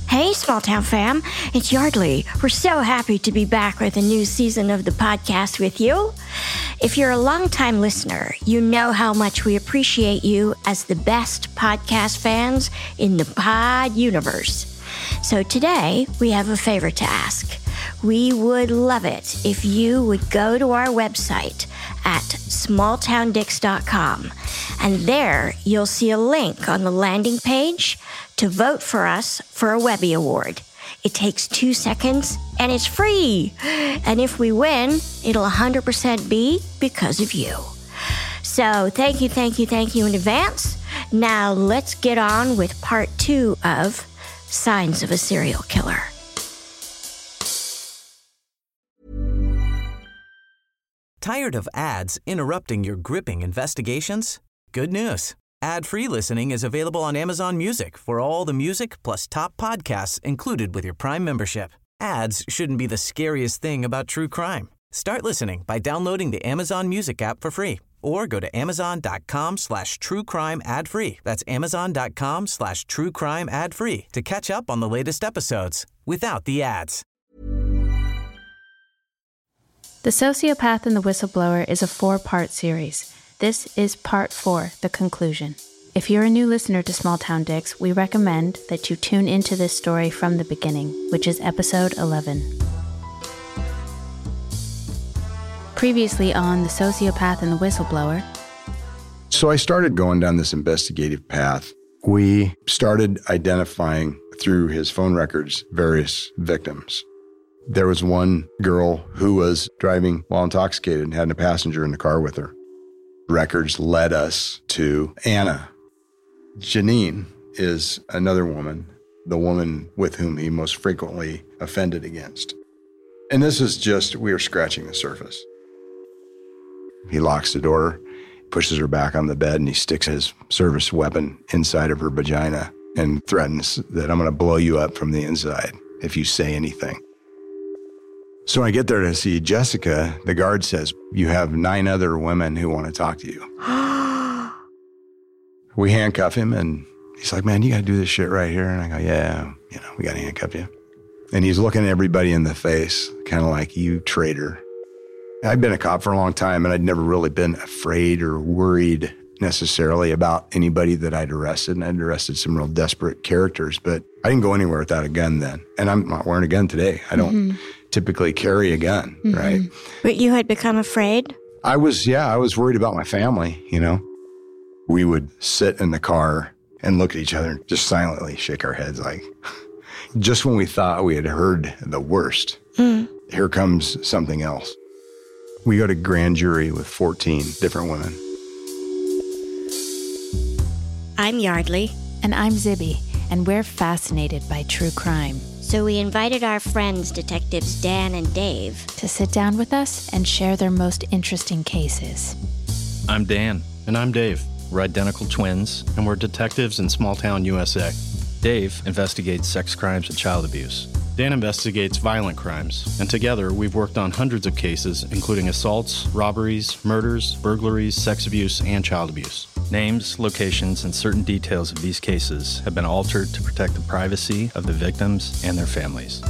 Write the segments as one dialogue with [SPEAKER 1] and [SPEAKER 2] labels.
[SPEAKER 1] Hey, Small Town fam, it's Yardley. We're so happy to be back with a new season of the podcast with you. If you're a longtime listener, you know how much we appreciate you as the best podcast fans in the pod universe. So today, we have a favor to ask. We would love it if you would go to our website at smalltowndicks.com, and there you'll see a link on the landing page to vote for us for a Webby Award. It takes 2 seconds and it's free. And if we win, it'll 100% be because of you. So thank you in advance. Now let's get on with part 2 of Signs of a Serial Killer.
[SPEAKER 2] Tired of ads interrupting your gripping investigations? Good news. Ad-free listening is available on Amazon Music for all the music plus top podcasts included with your Prime membership. Ads shouldn't be the scariest thing about true crime. Start listening by downloading the Amazon Music app for free or go to amazon.com/truecrime ad-free. That's amazon.com/truecrime ad-free to catch up on the latest episodes without the ads.
[SPEAKER 3] The Sociopath and the Whistleblower is a 4-part series. This is part 4, the conclusion. If you're a new listener to Small Town Dicks, we recommend that you tune into this story from the beginning, which is episode 11. Previously on The Sociopath and the Whistleblower.
[SPEAKER 4] So I started going down this investigative path. We started identifying through his phone records various victims. There was one girl who was driving while intoxicated and had a passenger in the car with her. Records led us to Anna. Janine is another woman, the woman with whom he most frequently offended against. And this is just, we are scratching the surface. He locks the door, pushes her back on the bed, and he sticks his service weapon inside of her vagina and threatens that I'm going to blow you up from the inside if you say anything. So when I get there to see Jessica, the guard says, you have 9 other women who want to talk to you. We handcuff him, and he's like, man, you got to do this shit right here. And I go, yeah, we got to handcuff you. And he's looking at everybody in the face, kind of like, you traitor. I'd been a cop for a long time, and I'd never really been afraid or worried necessarily about anybody that I'd arrested. And I'd arrested some real desperate characters, but I didn't go anywhere without a gun then. And I'm not wearing a gun today. I don't typically carry a gun, right?
[SPEAKER 1] But you had become afraid?
[SPEAKER 4] I was worried about my family, We would sit in the car and look at each other and just silently shake our heads like, just when we thought we had heard the worst, here comes something else. We go to grand jury with 14 different women.
[SPEAKER 1] I'm Yardley.
[SPEAKER 3] And I'm Zibby, and we're fascinated by true crime.
[SPEAKER 1] So we invited our friends, Detectives Dan and Dave,
[SPEAKER 3] to sit down with us and share their most interesting cases.
[SPEAKER 5] I'm Dan. And I'm Dave. We're identical twins, and we're detectives in Small Town, USA. Dave investigates sex crimes and child abuse. Dan investigates violent crimes, and together we've worked on hundreds of cases, including assaults, robberies, murders, burglaries, sex abuse, and child abuse. Names, locations, and certain details of these cases have been altered to protect the privacy of the victims and their families.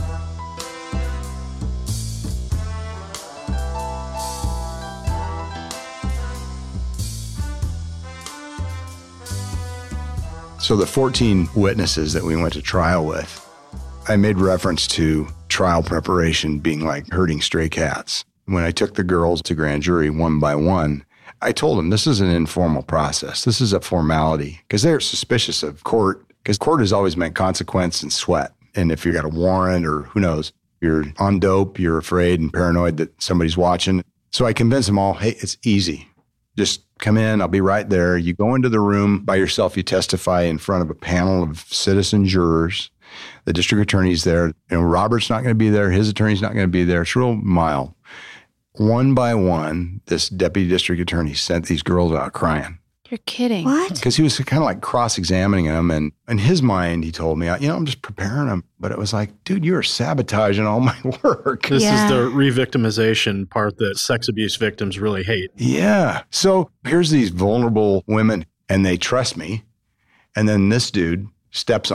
[SPEAKER 4] So the 14 witnesses that we went to trial with, I made reference to trial preparation being like herding stray cats. When I took the girls to grand jury one by one, I told them this is an informal process. This is a formality because they're suspicious of court because court has always meant consequence and sweat. And if you got a warrant or who knows, you're on dope, you're afraid and paranoid that somebody's watching. So I convinced them all, hey, it's easy. Just come in. I'll be right there. You go into the room by yourself. You testify in front of a panel of citizen jurors. The district attorney's there. Robert's not going to be there. His attorney's not going to be there. It's real mild. One by one, this deputy district attorney sent these girls out crying.
[SPEAKER 3] You're kidding.
[SPEAKER 1] What?
[SPEAKER 4] Because he was kind of like cross-examining them. And in his mind, he told me, I'm just preparing them. But it was like, dude, you are sabotaging all my work.
[SPEAKER 5] This is the re-victimization part that sex abuse victims really hate.
[SPEAKER 4] Yeah. So here's these vulnerable women, and they trust me. And then this dude steps on it.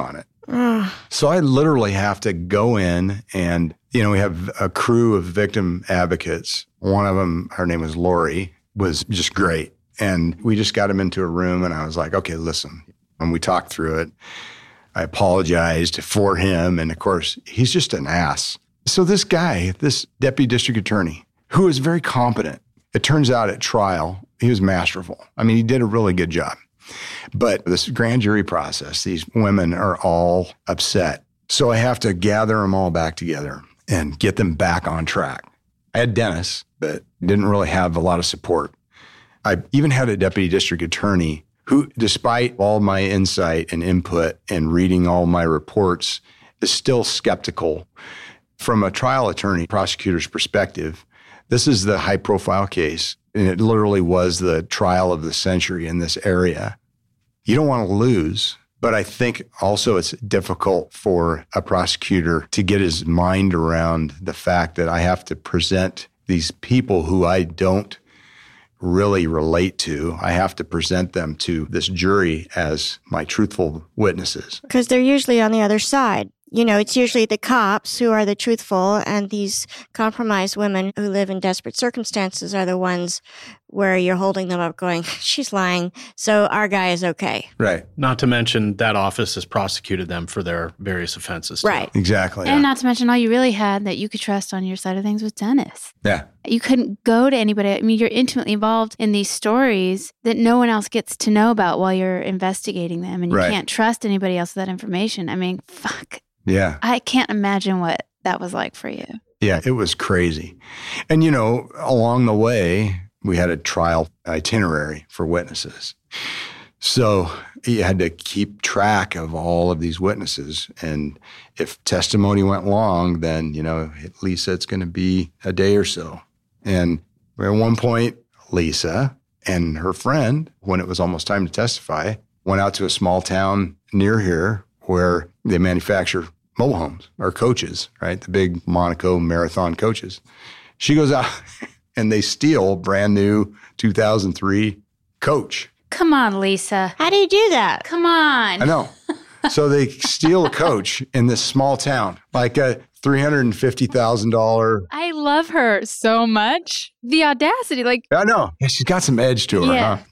[SPEAKER 4] So I literally have to go in and, we have a crew of victim advocates. One of them, her name was Lori, was just great. And we just got him into a room and I was like, okay, listen. And we talked through it. I apologized for him. And of course, he's just an ass. So this guy, this deputy district attorney, who is very competent, it turns out at trial, he was masterful. I mean, he did a really good job. But this grand jury process, these women are all upset. So I have to gather them all back together and get them back on track. I had Dennis, but didn't really have a lot of support. I even had a deputy district attorney who, despite all my insight and input and reading all my reports, is still skeptical. From a trial attorney, prosecutor's perspective, this is the high-profile case, and it literally was the trial of the century in this area. You don't want to lose, but I think also it's difficult for a prosecutor to get his mind around the fact that I have to present these people who I don't really relate to. I have to present them to this jury as my truthful witnesses.
[SPEAKER 1] Because they're usually on the other side. It's usually the cops who are the truthful, and these compromised women who live in desperate circumstances are the ones where you're holding them up going, she's lying, so our guy is okay.
[SPEAKER 4] Right.
[SPEAKER 5] Not to mention that office has prosecuted them for their various offenses.
[SPEAKER 1] Right.
[SPEAKER 4] Exactly.
[SPEAKER 3] And not to mention all you really had that you could trust on your side of things was Dennis.
[SPEAKER 4] Yeah.
[SPEAKER 3] You couldn't go to anybody. I mean, you're intimately involved in these stories that no one else gets to know about while you're investigating them, and you can't trust anybody else with that information. I mean, fuck.
[SPEAKER 4] Yeah.
[SPEAKER 3] I can't imagine what that was like for you.
[SPEAKER 4] Yeah, it was crazy. And, along the way, we had a trial itinerary for witnesses. So you had to keep track of all of these witnesses. And if testimony went long, then, Lisa, it's going to be a day or so. And at one point, Lisa and her friend, when it was almost time to testify, went out to a small town near here where they manufacture mobile homes or coaches, right? The big Monaco marathon coaches. She goes out and they steal brand new 2003 coach.
[SPEAKER 3] Come on, Lisa.
[SPEAKER 1] How do you do that?
[SPEAKER 3] Come on.
[SPEAKER 4] I know. So they steal a coach in this small town, like a $350,000.
[SPEAKER 3] I love her so much. The audacity,
[SPEAKER 4] I know. Yeah, she's got some edge to her, huh?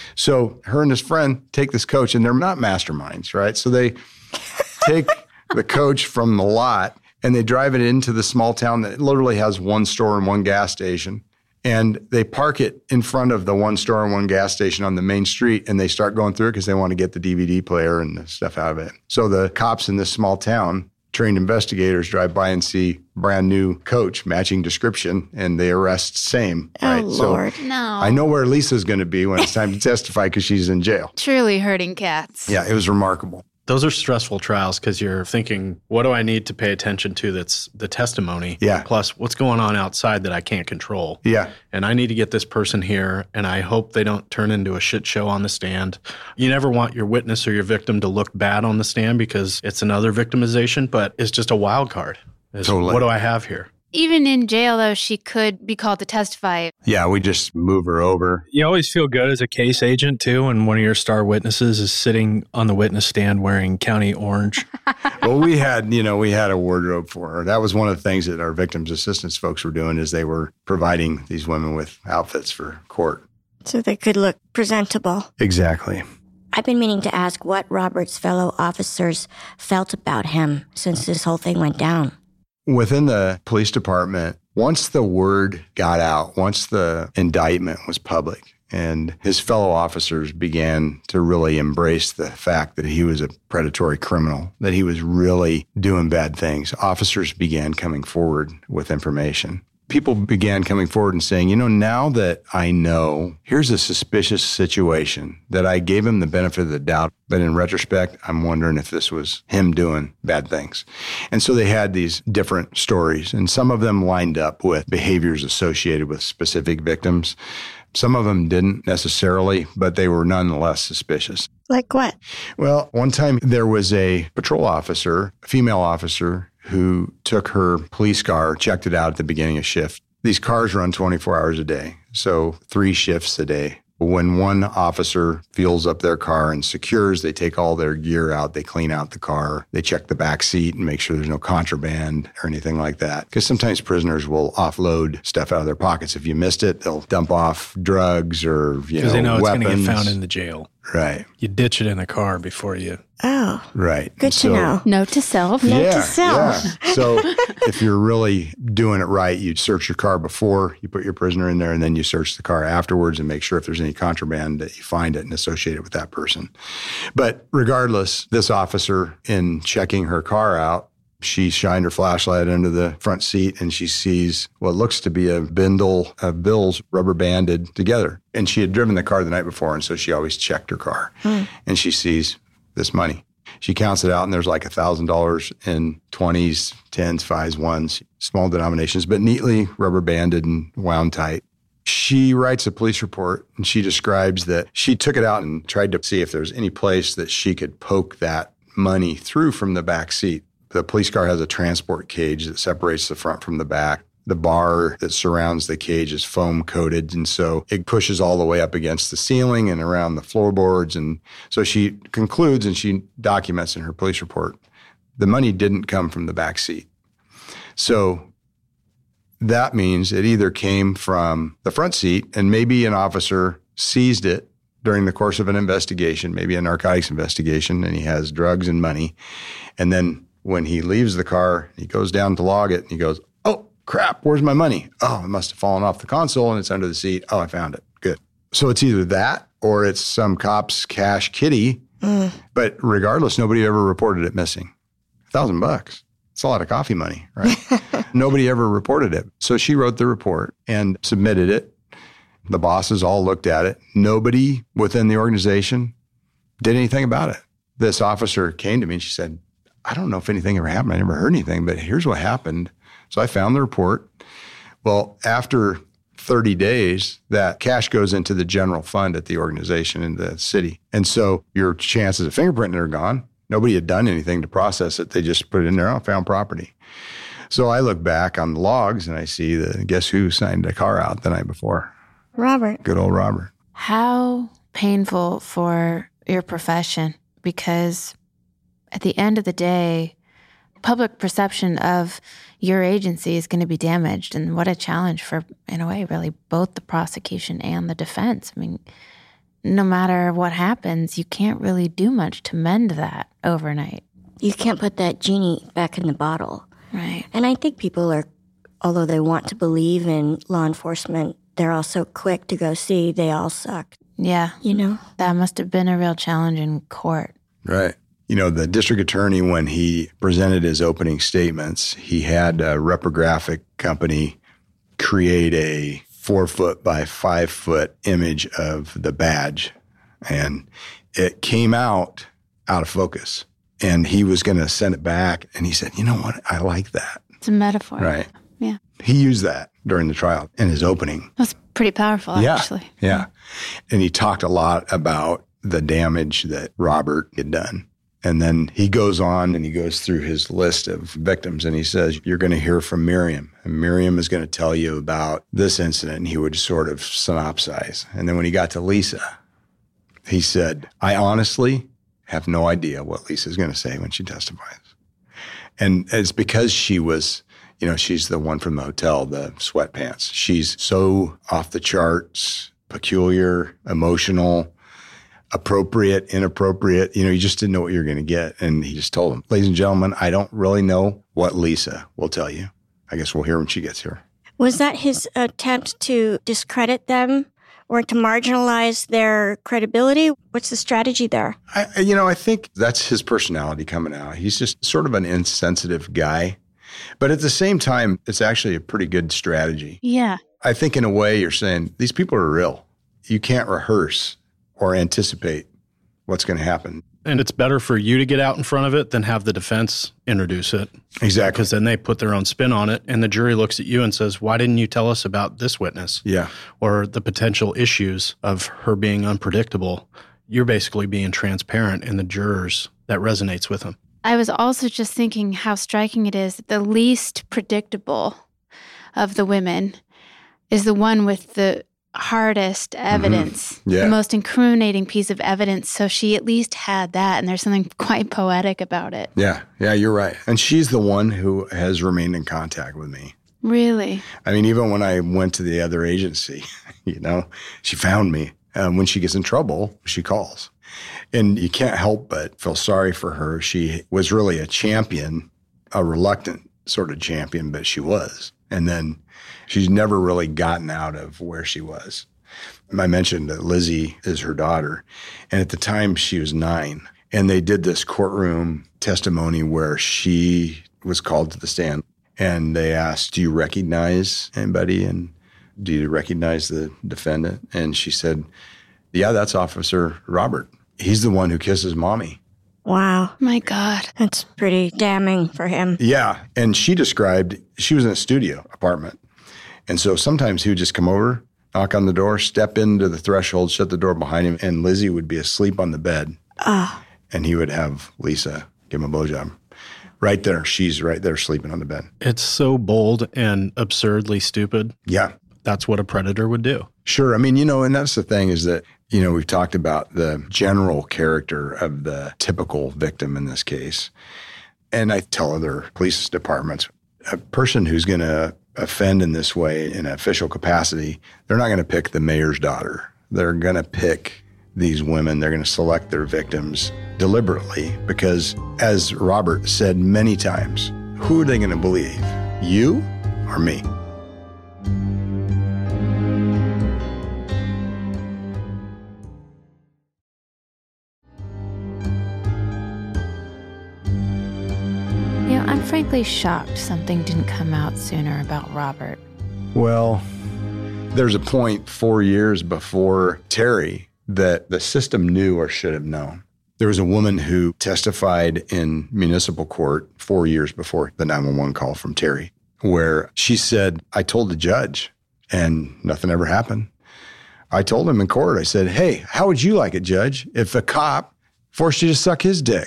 [SPEAKER 4] So her and his friend take this coach, and they're not masterminds, right? So they take the coach from the lot and they drive it into the small town that literally has one store and one gas station. And they park it in front of the one store and one gas station on the main street, and they start going through it because they want to get the DVD player and the stuff out of it. So the cops in this small town, trained investigators, drive by and see brand new coach, matching description, and they arrest same. Right?
[SPEAKER 1] Oh, Lord.
[SPEAKER 4] So
[SPEAKER 3] No.
[SPEAKER 4] I know where Lisa's going to be when it's time to testify because she's in jail.
[SPEAKER 3] Truly hurting cats.
[SPEAKER 4] Yeah, it was remarkable.
[SPEAKER 5] Those are stressful trials because you're thinking, what do I need to pay attention to that's the testimony?
[SPEAKER 4] Yeah.
[SPEAKER 5] Plus, what's going on outside that I can't control?
[SPEAKER 4] Yeah.
[SPEAKER 5] And I need to get this person here, and I hope they don't turn into a shit show on the stand. You never want your witness or your victim to look bad on the stand because it's another victimization, but it's just a wild card.
[SPEAKER 4] Totally.
[SPEAKER 5] What do I have here?
[SPEAKER 3] Even in jail, though, she could be called to testify.
[SPEAKER 4] Yeah, we just move her over.
[SPEAKER 5] You always feel good as a case agent, too, when one of your star witnesses is sitting on the witness stand wearing county orange.
[SPEAKER 4] Well, we had a wardrobe for her. That was one of the things that our victims assistance folks were doing is they were providing these women with outfits for court.
[SPEAKER 1] So they could look presentable.
[SPEAKER 4] Exactly.
[SPEAKER 1] I've been meaning to ask what Robert's fellow officers felt about him since this whole thing went down.
[SPEAKER 4] Within the police department, once the word got out, once the indictment was public, and his fellow officers began to really embrace the fact that he was a predatory criminal, that he was really doing bad things, officers began coming forward with information. People began coming forward and saying, now that I know, here's a suspicious situation that I gave him the benefit of the doubt. But in retrospect, I'm wondering if this was him doing bad things. And so they had these different stories, and some of them lined up with behaviors associated with specific victims. Some of them didn't necessarily, but they were nonetheless suspicious.
[SPEAKER 1] Like what?
[SPEAKER 4] Well, one time there was a patrol officer, a female officer, who took her police car, checked it out at the beginning of shift. These cars run 24 hours a day, so 3 shifts a day. When one officer fuels up their car and secures, they take all their gear out, they clean out the car, they check the back seat and make sure there's no contraband or anything like that. Because sometimes prisoners will offload stuff out of their pockets. If you missed it, they'll dump off drugs or,
[SPEAKER 5] because they know
[SPEAKER 4] weapons.
[SPEAKER 5] It's going to get found in the jail.
[SPEAKER 4] Right.
[SPEAKER 5] You ditch it in the car before you.
[SPEAKER 1] Oh.
[SPEAKER 4] Right.
[SPEAKER 1] Good to know.
[SPEAKER 3] Note to self.
[SPEAKER 1] Note to self.
[SPEAKER 4] Yeah. So if you're really doing it right, you'd search your car before you put your prisoner in there, and then you search the car afterwards and make sure if there's any contraband that you find it and associate it with that person. But regardless, this officer, in checking her car out, she shined her flashlight into the front seat and she sees what looks to be a bundle of bills rubber banded together. And she had driven the car the night before, and so she always checked her car. And she sees this money. She counts it out, and there's like $1,000 in 20s, 10s, 5s, 1s, small denominations, but neatly rubber banded and wound tight. She writes a police report, and she describes that she took it out and tried to see if there's any place that she could poke that money through from the back seat. The police car has a transport cage that separates the front from the back. The bar that surrounds the cage is foam coated, and so it pushes all the way up against the ceiling and around the floorboards. And so she concludes, and she documents in her police report, the money didn't come from the back seat. So that means it either came from the front seat, and maybe an officer seized it during the course of an investigation, maybe a narcotics investigation, and he has drugs and money. And then when he leaves the car, he goes down to log it, and he goes, oh, crap, where's my money? Oh, it must have fallen off the console, and it's under the seat. Oh, I found it. Good. So it's either that or it's some cop's cash kitty. But regardless, nobody ever reported it missing. $1,000. It's a lot of coffee money, right? Nobody ever reported it. So she wrote the report and submitted it. The bosses all looked at it. Nobody within the organization did anything about it. This officer came to me and she said, I don't know if anything ever happened. I never heard anything, but here's what happened. So I found the report. Well, after 30 days, that cash goes into the general fund at the organization in the city. And so your chances of fingerprinting are gone. Nobody had done anything to process it. They just put it in there, oh, found property. So I look back on the logs and I see guess who signed the car out the night before?
[SPEAKER 1] Robert.
[SPEAKER 4] Good old Robert.
[SPEAKER 3] How painful for your profession, because at the end of the day, public perception of your agency is going to be damaged. And what a challenge for, in a way, really both the prosecution and the defense. I mean, no matter what happens, you can't really do much to mend that overnight.
[SPEAKER 1] You can't put that genie back in the bottle.
[SPEAKER 3] Right.
[SPEAKER 1] And I think people are, although they want to believe in law enforcement, they're also quick to go see they all suck.
[SPEAKER 3] Yeah.
[SPEAKER 1] You know?
[SPEAKER 3] That must have been a real challenge in court.
[SPEAKER 4] Right. You know, the district attorney, when he presented his opening statements, he had a reprographic company create a 4-foot by 5-foot image of the badge. And it came out of focus. And he was going to send it back. And he said, you know what? I like that.
[SPEAKER 3] It's a metaphor.
[SPEAKER 4] Right.
[SPEAKER 3] Yeah.
[SPEAKER 4] He used that during the trial in his opening.
[SPEAKER 3] That's pretty powerful, actually.
[SPEAKER 4] Yeah. And he talked a lot about the damage that Robert had done. And then he goes on and he goes through his list of victims and he says, you're going to hear from Miriam. And Miriam is going to tell you about this incident. And he would sort of synopsize. And then when he got to Lisa, he said, I honestly have no idea what Lisa's going to say when she testifies. And it's because she was, you know, she's the one from the hotel, the sweatpants. She's so off the charts, peculiar, emotional, appropriate, inappropriate. You know, you just didn't know what you were going to get. And he just told them, ladies and gentlemen, I don't really know what Lisa will tell you. I guess we'll hear when she gets here.
[SPEAKER 1] Was that his attempt to discredit them or to marginalize their credibility? What's the strategy there?
[SPEAKER 4] I think that's his personality coming out. He's just sort of an insensitive guy. But at the same time, it's actually a pretty good strategy.
[SPEAKER 3] Yeah.
[SPEAKER 4] I think in a way you're saying, these people are real. You can't rehearse or anticipate what's going to happen.
[SPEAKER 5] And it's better for you to get out in front of it than have the defense introduce it.
[SPEAKER 4] Exactly.
[SPEAKER 5] Because then they put their own spin on it, and the jury looks at you and says, why didn't you tell us about this witness?
[SPEAKER 4] Yeah.
[SPEAKER 5] Or the potential issues of her being unpredictable. You're basically being transparent, and the jurors, that resonates with them.
[SPEAKER 3] I was also just thinking how striking it is that the least predictable of the women is the one with the hardest evidence,
[SPEAKER 4] Yeah.
[SPEAKER 3] the most incriminating piece of evidence. So she at least had that, and there's something quite poetic about it.
[SPEAKER 4] Yeah, you're right. And she's the one who has remained in contact with me.
[SPEAKER 3] Really?
[SPEAKER 4] I mean, even when I went to the other agency, she found me. When she gets in trouble, she calls. And you can't help but feel sorry for her. She was really a champion, a reluctant sort of champion, but she was. And then she's never really gotten out of where she was. I mentioned that Lizzie is her daughter. And at the time, she was 9. And they did this courtroom testimony where she was called to the stand. And they asked, do you recognize anybody? And do you recognize the defendant? And she said, yeah, that's Officer Robert. He's the one who kisses mommy.
[SPEAKER 1] Wow.
[SPEAKER 3] My God.
[SPEAKER 1] That's pretty damning for him.
[SPEAKER 4] Yeah. And she described, she was in a studio apartment. And so sometimes he would just come over, knock on the door, step into the threshold, shut the door behind him, and Lizzie would be asleep on the bed. And he would have Lisa give him a blowjob. Right there. She's right there sleeping on the bed.
[SPEAKER 5] It's so bold and absurdly stupid.
[SPEAKER 4] Yeah.
[SPEAKER 5] That's what a predator would do.
[SPEAKER 4] Sure. I mean, and that's the thing is that, we've talked about the general character of the typical victim in this case. And I tell other police departments, a person who's going to offend in this way in an official capacity, they're not going to pick the mayor's daughter. They're going to pick these women. They're going to select their victims deliberately because, as Robert said many times, who are they going to believe? You or me?
[SPEAKER 3] I'm frankly shocked something didn't come out sooner about Robert.
[SPEAKER 4] Well, there's a point 4 years before Terry that the system knew or should have known. There was a woman who testified in municipal court 4 years before the 911 call from Terry, where she said, I told the judge and nothing ever happened. I told him in court, I said, hey, how would you like it, Judge, if a cop forced you to suck his dick?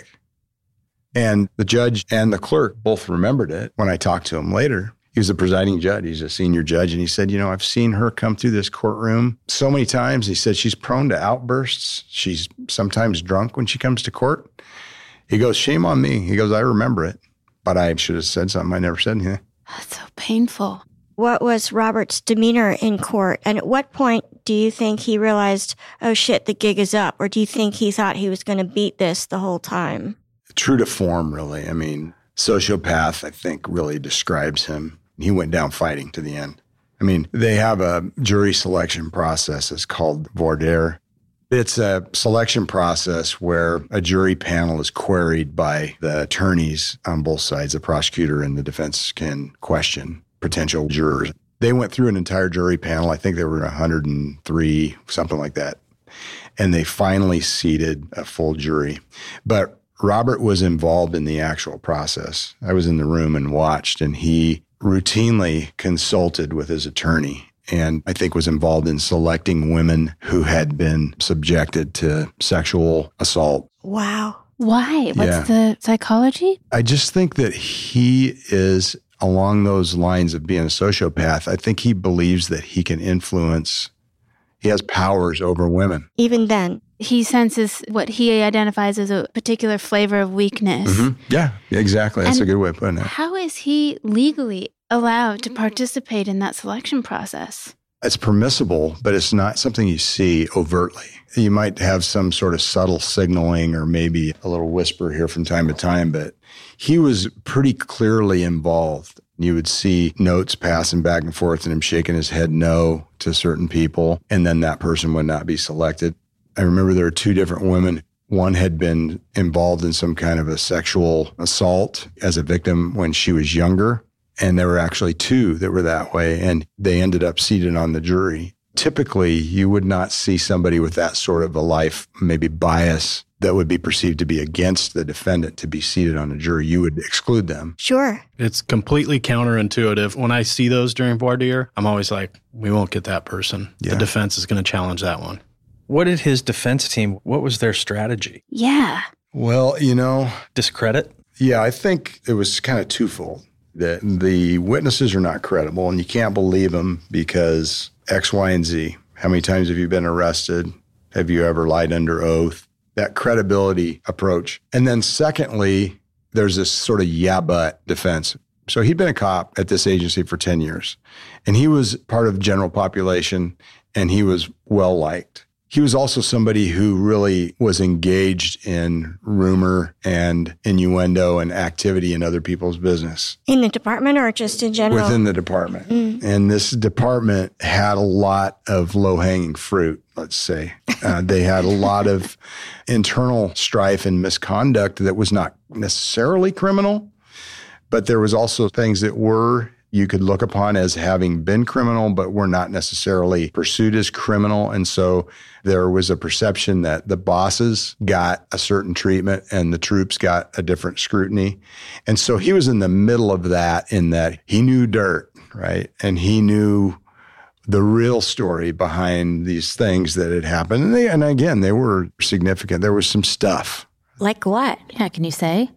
[SPEAKER 4] And the judge and the clerk both remembered it when I talked to him later. He was the presiding judge. He's a senior judge. And he said, I've seen her come through this courtroom so many times. He said, she's prone to outbursts. She's sometimes drunk when she comes to court. He goes, shame on me. He goes, I remember it, but I should have said something. I never said anything.
[SPEAKER 3] That's so painful.
[SPEAKER 1] What was Robert's demeanor in court? And at what point do you think he realized, oh shit, the gig is up? Or do you think he thought he was going to beat this the whole time?
[SPEAKER 4] True to form, really. I mean, sociopath, I think, really describes him. He went down fighting to the end. I mean, they have a jury selection process. It's called voir dire. It's a selection process where a jury panel is queried by the attorneys on both sides. The prosecutor and the defense can question potential jurors. They went through an entire jury panel. I think there were 103, something like that. And they finally seated a full jury. But Robert was involved in the actual process. I was in the room and watched, and he routinely consulted with his attorney and I think was involved in selecting women who had been subjected to sexual assault.
[SPEAKER 1] Wow.
[SPEAKER 3] Why? What's the psychology?
[SPEAKER 4] I just think that he is along those lines of being a sociopath. I think he believes that he can influence, he has powers over women.
[SPEAKER 1] Even then.
[SPEAKER 3] He senses what he identifies as a particular flavor of weakness.
[SPEAKER 4] Mm-hmm. Yeah, exactly. That's a good way of putting it.
[SPEAKER 3] How is he legally allowed to participate in that selection process?
[SPEAKER 4] It's permissible, but it's not something you see overtly. You might have some sort of subtle signaling or maybe a little whisper here from time to time, but he was pretty clearly involved. You would see notes passing back and forth and him shaking his head no to certain people, and then that person would not be selected. I remember there were two different women. One had been involved in some kind of a sexual assault as a victim when she was younger. And there were actually two that were that way. And they ended up seated on the jury. Typically, you would not see somebody with that sort of a life, maybe bias that would be perceived to be against the defendant to be seated on a jury. You would exclude them.
[SPEAKER 1] Sure.
[SPEAKER 5] It's completely counterintuitive. When I see those during voir dire, I'm always like, we won't get that person.
[SPEAKER 4] Yeah.
[SPEAKER 5] The defense is going to challenge that one. What did his defense team, what was their strategy?
[SPEAKER 3] Yeah.
[SPEAKER 4] Well,
[SPEAKER 5] Discredit?
[SPEAKER 4] Yeah, I think it was kind of twofold. The witnesses are not credible and you can't believe them because X, Y, and Z. How many times have you been arrested? Have you ever lied under oath? That credibility approach. And then secondly, there's this sort of yeah, but defense. So he'd been a cop at this agency for 10 years, and he was part of the general population, and he was well-liked. He was also somebody who really was engaged in rumor and innuendo and activity in other people's business.
[SPEAKER 1] In the department or just in general?
[SPEAKER 4] Within the department. And this department had a lot of low-hanging fruit, let's say. They had a lot of internal strife and misconduct that was not necessarily criminal, but there was also things that you could look upon as having been criminal, but were not necessarily pursued as criminal. And so there was a perception that the bosses got a certain treatment and the troops got a different scrutiny. And so he was in the middle of that, in that he knew dirt, right? And he knew the real story behind these things that had happened. And again, they were significant. There was some stuff.
[SPEAKER 1] Like what?
[SPEAKER 3] Yeah, can you say?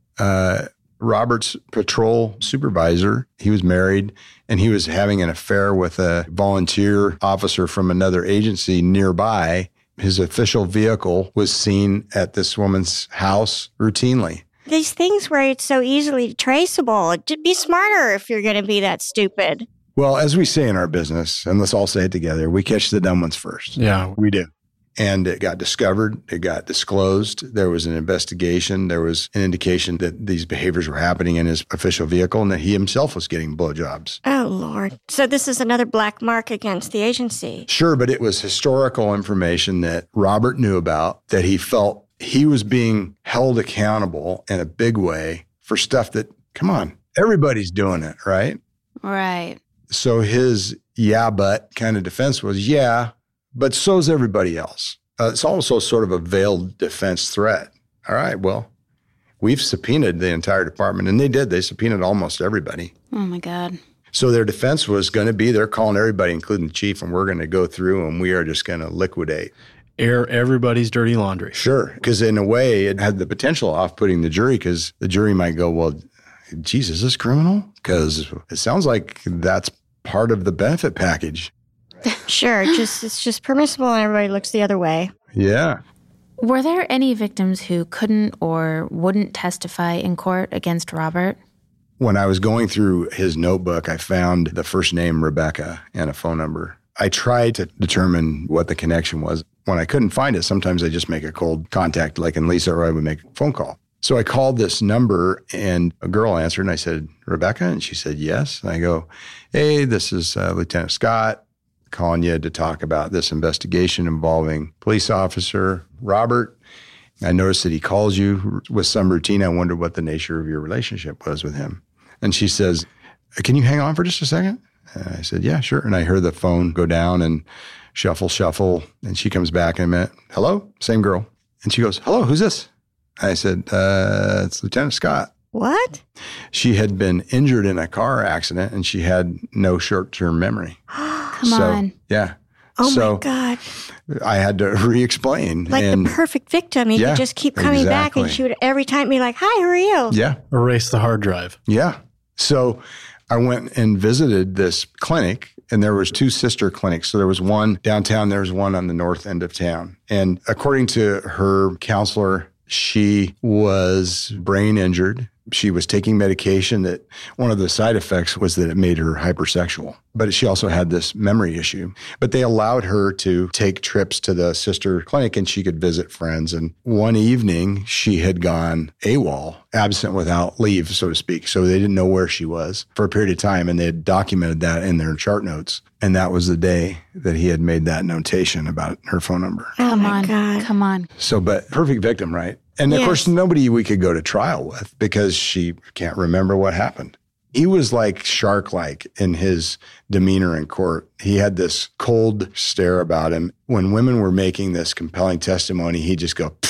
[SPEAKER 4] Robert's patrol supervisor, he was married, and he was having an affair with a volunteer officer from another agency nearby. His official vehicle was seen at this woman's house routinely.
[SPEAKER 1] These things where it's so easily traceable. Be smarter if you're going to be that stupid.
[SPEAKER 4] Well, as we say in our business, and let's all say it together, we catch the dumb ones first.
[SPEAKER 5] Yeah,
[SPEAKER 4] we do. And it got discovered. It got disclosed. There was an investigation. There was an indication that these behaviors were happening in his official vehicle and that he himself was getting blowjobs.
[SPEAKER 1] Oh, Lord. So this is another black mark against the agency.
[SPEAKER 4] Sure, but it was historical information that Robert knew about, that he felt he was being held accountable in a big way for stuff that, come on, everybody's doing it, right?
[SPEAKER 3] Right.
[SPEAKER 4] So his yeah, but kind of defense was, yeah, but so's everybody else. It's also sort of a veiled defense threat. All right, well, we've subpoenaed the entire department, and they did. They subpoenaed almost everybody.
[SPEAKER 3] Oh, my God.
[SPEAKER 4] So their defense was going to be, they're calling everybody, including the chief, and we're going to go through and we are just going to liquidate.
[SPEAKER 5] Air everybody's dirty laundry.
[SPEAKER 4] Sure, because in a way, it had the potential of off-putting the jury, because the jury might go, well, geez, is this criminal? Because it sounds like that's part of the benefit package.
[SPEAKER 1] Sure, it's just permissible and everybody looks the other way.
[SPEAKER 4] Yeah.
[SPEAKER 3] Were there any victims who couldn't or wouldn't testify in court against Robert?
[SPEAKER 4] When I was going through his notebook, I found the first name, Rebecca, and a phone number. I tried to determine what the connection was. When I couldn't find it, sometimes I just make a cold contact, like in Lisa, or I would make a phone call. So I called this number, and a girl answered, and I said, Rebecca? And she said, yes. And I go, hey, this is Lieutenant Scott, calling you to talk about this investigation involving police officer Robert. I noticed that he calls you with some routine. I wonder what the nature of your relationship was with him. And she says, can you hang on for just a second? And I said, yeah, sure. And I heard the phone go down and shuffle. And she comes back in a minute. Hello? Same girl. And she goes, hello, who's this? I said, it's Lieutenant Scott.
[SPEAKER 1] What?
[SPEAKER 4] She had been injured in a car accident, and she had no short-term memory.
[SPEAKER 3] Come on.
[SPEAKER 4] Yeah.
[SPEAKER 1] Oh,
[SPEAKER 4] so
[SPEAKER 1] my God.
[SPEAKER 4] I had to re-explain.
[SPEAKER 1] Like the perfect victim. You could just keep coming back, and she would every time be like, hi, who are you?
[SPEAKER 4] Yeah.
[SPEAKER 5] Erase the hard drive.
[SPEAKER 4] Yeah. So I went and visited this clinic, and there was two sister clinics. So there was one downtown, there was one on the north end of town. And according to her counselor, she was brain injured. She was taking medication that one of the side effects was that it made her hypersexual. But she also had this memory issue. But they allowed her to take trips to the sister clinic, and she could visit friends. And one evening, she had gone AWOL, absent without leave, so to speak. So they didn't know where she was for a period of time, and they had documented that in their chart notes. And that was the day that he had made that notation about her phone number.
[SPEAKER 1] Oh, my God.
[SPEAKER 3] Come on.
[SPEAKER 4] So, but perfect victim, right? And of course, nobody we could go to trial with because she can't remember what happened. He was like shark-like in his demeanor in court. He had this cold stare about him. When women were making this compelling testimony, he'd just go,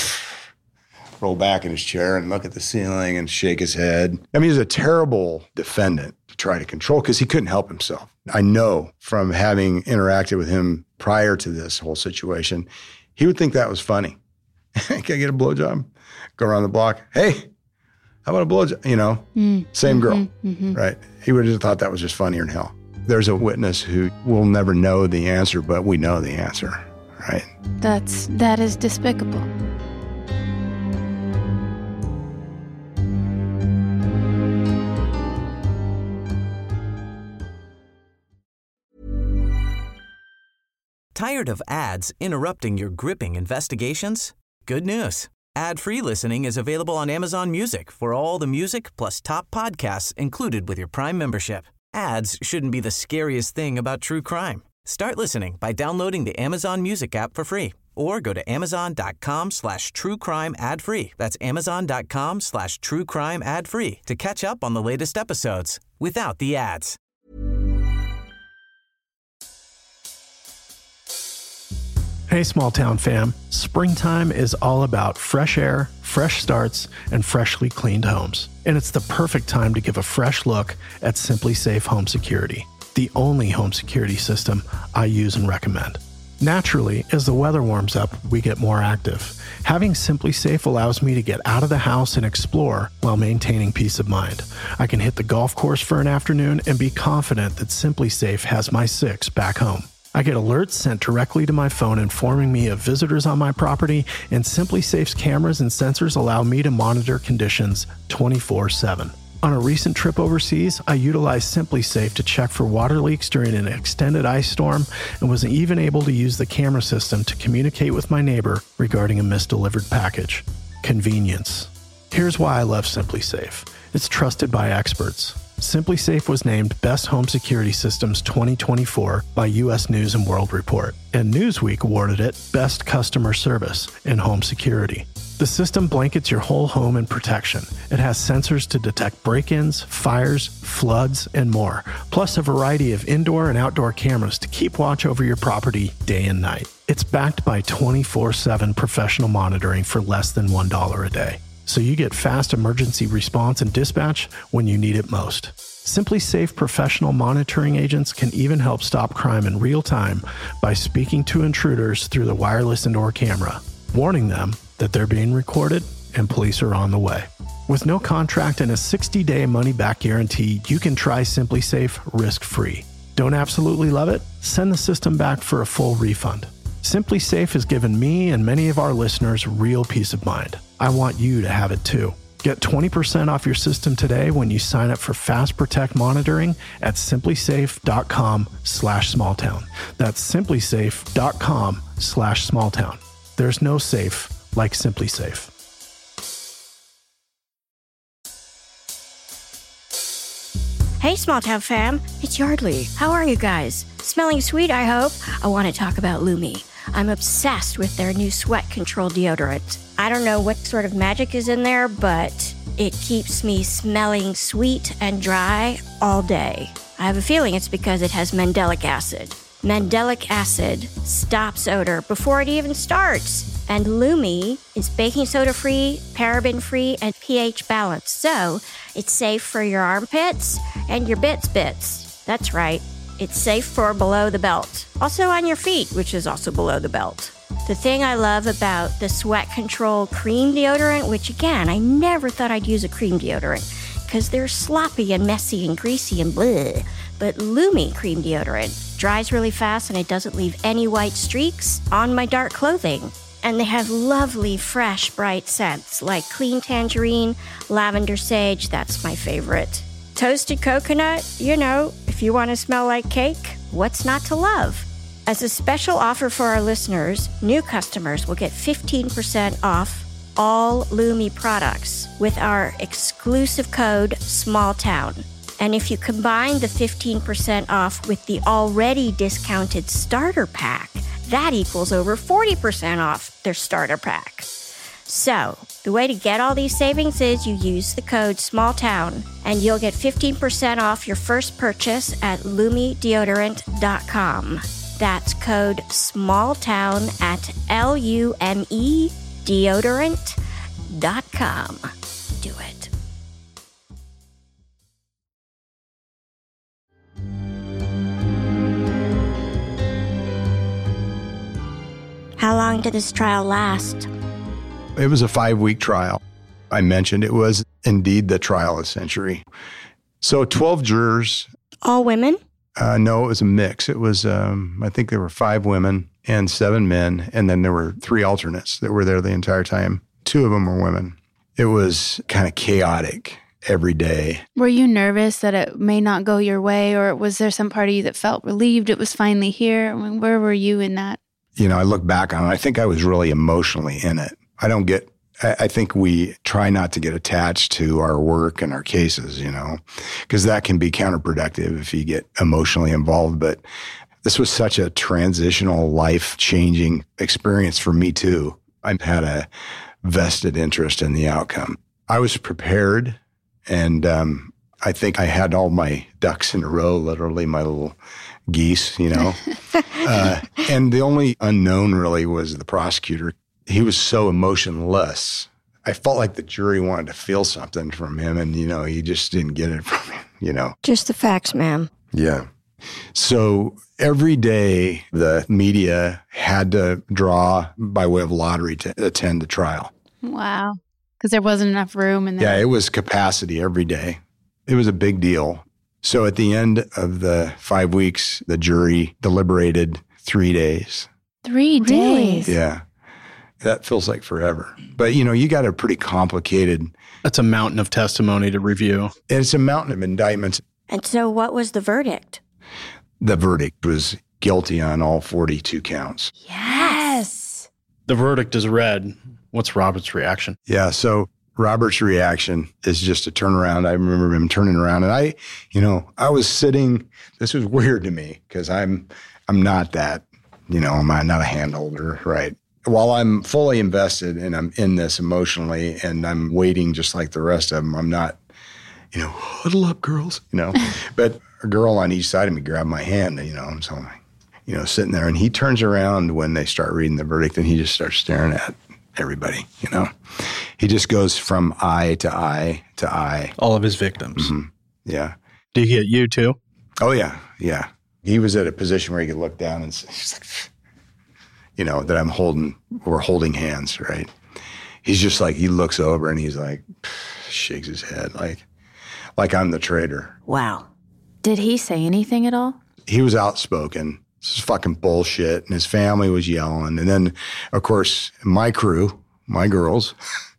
[SPEAKER 4] roll back in his chair and look at the ceiling and shake his head. I mean, he was a terrible defendant to try to control because he couldn't help himself. I know from having interacted with him prior to this whole situation, he would think that was funny. Can I get a blowjob? Go around the block. Hey, how about a blowjob? You know, same girl, right? He would have thought that was just funnier than hell. There's a witness who will never know the answer, but we know the answer, right?
[SPEAKER 3] That is despicable.
[SPEAKER 2] Tired of ads interrupting your gripping investigations? Good news. Ad-free listening is available on Amazon Music for all the music plus top podcasts included with your Prime membership. Ads shouldn't be the scariest thing about true crime. Start listening by downloading the Amazon Music app for free or go to amazon.com/truecrime ad-free. That's amazon.com/truecrime ad-free to catch up on the latest episodes without the ads.
[SPEAKER 6] Hey, small town fam. Springtime is all about fresh air, fresh starts, and freshly cleaned homes. And it's the perfect time to give a fresh look at SimpliSafe Home Security, the only home security system I use and recommend. Naturally, as the weather warms up, we get more active. Having SimpliSafe allows me to get out of the house and explore while maintaining peace of mind. I can hit the golf course for an afternoon and be confident that SimpliSafe has my 6 back home. I get alerts sent directly to my phone informing me of visitors on my property, and SimpliSafe's cameras and sensors allow me to monitor conditions 24/7. On a recent trip overseas, I utilized SimpliSafe to check for water leaks during an extended ice storm and was even able to use the camera system to communicate with my neighbor regarding a misdelivered package. Convenience. Here's why I love SimpliSafe. It's trusted by experts. SimpliSafe was named Best Home Security Systems 2024 by U.S. News & World Report, and Newsweek awarded it Best Customer Service in Home Security. The system blankets your whole home in protection. It has sensors to detect break-ins, fires, floods, and more, plus a variety of indoor and outdoor cameras to keep watch over your property day and night. It's backed by 24/7 professional monitoring for less than $1 a day. So you get fast emergency response and dispatch when you need it most. SimpliSafe professional monitoring agents can even help stop crime in real time by speaking to intruders through the wireless indoor camera, warning them that they're being recorded and police are on the way. With no contract and a 60-day money-back guarantee, you can try SimpliSafe risk-free. Don't absolutely love it? Send the system back for a full refund. SimpliSafe has given me and many of our listeners real peace of mind. I want you to have it too. Get 20% off your system today when you sign up for Fast Protect monitoring at simplisafe.com/smalltown. That's simplisafe.com/smalltown. There's no safe like SimpliSafe.
[SPEAKER 1] Hey, small town fam, it's Yardley. How are you guys? Smelling sweet, I hope. I want to talk about Lumi. I'm obsessed with their new sweat control deodorant. I don't know what sort of magic is in there, but it keeps me smelling sweet and dry all day. I have a feeling it's because it has mandelic acid. Mandelic acid stops odor before it even starts. And Lumi is baking soda free, paraben free, and pH balanced. So it's safe for your armpits and your bits. That's right. It's safe for below the belt. Also on your feet, which is also below the belt. The thing I love about the Sweat Control Cream Deodorant, which again, I never thought I'd use a cream deodorant because they're sloppy and messy and greasy and bleh. But Lumi Cream Deodorant dries really fast and it doesn't leave any white streaks on my dark clothing. And they have lovely, fresh, bright scents like clean tangerine, lavender sage, that's my favorite. Toasted coconut, if you want to smell like cake, what's not to love? As a special offer for our listeners, new customers will get 15% off all Lumi products with our exclusive code SMALLTOWN. And if you combine the 15% off with the already discounted starter pack, that equals over 40% off their starter pack. So, the way to get all these savings is you use the code SMALLTOWN and you'll get 15% off your first purchase at LumiDeodorant.com. That's code SMALLTOWN at LumiDeodorant.com. Do it. How long did this trial last?
[SPEAKER 4] It was a 5-week trial. I mentioned it was indeed the trial of the century. So 12 jurors.
[SPEAKER 1] All women?
[SPEAKER 4] No, it was a mix. It was, I think there were 5 women and 7 men, and then there were 3 alternates that were there the entire time. 2 of them were women. It was kind of chaotic every day.
[SPEAKER 3] Were you nervous that it may not go your way, or was there some part of you that felt relieved it was finally here? I mean, where were you in that?
[SPEAKER 4] I look back on it, I think I was really emotionally in it. I think we try not to get attached to our work and our cases, because that can be counterproductive if you get emotionally involved. But this was such a transitional, life-changing experience for me, too. I had a vested interest in the outcome. I was prepared, and I think I had all my ducks in a row, literally my little geese, And the only unknown really was the prosecutor. He was so emotionless. I felt like the jury wanted to feel something from him, and, he just didn't get it from him,
[SPEAKER 1] Just the facts, ma'am.
[SPEAKER 4] Yeah. So every day, the media had to draw by way of lottery to attend the trial.
[SPEAKER 3] Wow. Because there wasn't enough room in there.
[SPEAKER 4] Yeah, it was capacity every day. It was a big deal. So at the end of the 5 weeks, the jury deliberated 3 days.
[SPEAKER 3] 3 days?
[SPEAKER 4] Yeah. That feels like forever. But, you got a pretty complicated...
[SPEAKER 5] That's a mountain of testimony to review.
[SPEAKER 4] It's a mountain of indictments.
[SPEAKER 1] And so what was the verdict?
[SPEAKER 4] The verdict was guilty on all 42 counts.
[SPEAKER 1] Yes.
[SPEAKER 5] The verdict is read. What's Robert's reaction?
[SPEAKER 4] Yeah, so Robert's reaction is just to turn around. I remember him turning around, and I was sitting... This was weird to me, because I'm not that, I'm not a handholder, right? While I'm fully invested and I'm in this emotionally and I'm waiting just like the rest of them, I'm not, huddle up, girls, But a girl on each side of me grabbed my hand, so I'm, sitting there. And he turns around when they start reading the verdict, and he just starts staring at everybody, He just goes from eye to eye to eye.
[SPEAKER 5] All of his victims.
[SPEAKER 4] Mm-hmm. Yeah.
[SPEAKER 5] Did he hit you too?
[SPEAKER 4] Oh, yeah. Yeah. He was at a position where he could look down and he's like... that we're holding hands, right? He's just like, he looks over and he's like, shakes his head like I'm the traitor.
[SPEAKER 1] Wow.
[SPEAKER 3] Did he say anything at all?
[SPEAKER 4] He was outspoken. This is fucking bullshit. And his family was yelling. And then, of course, my crew, my girls,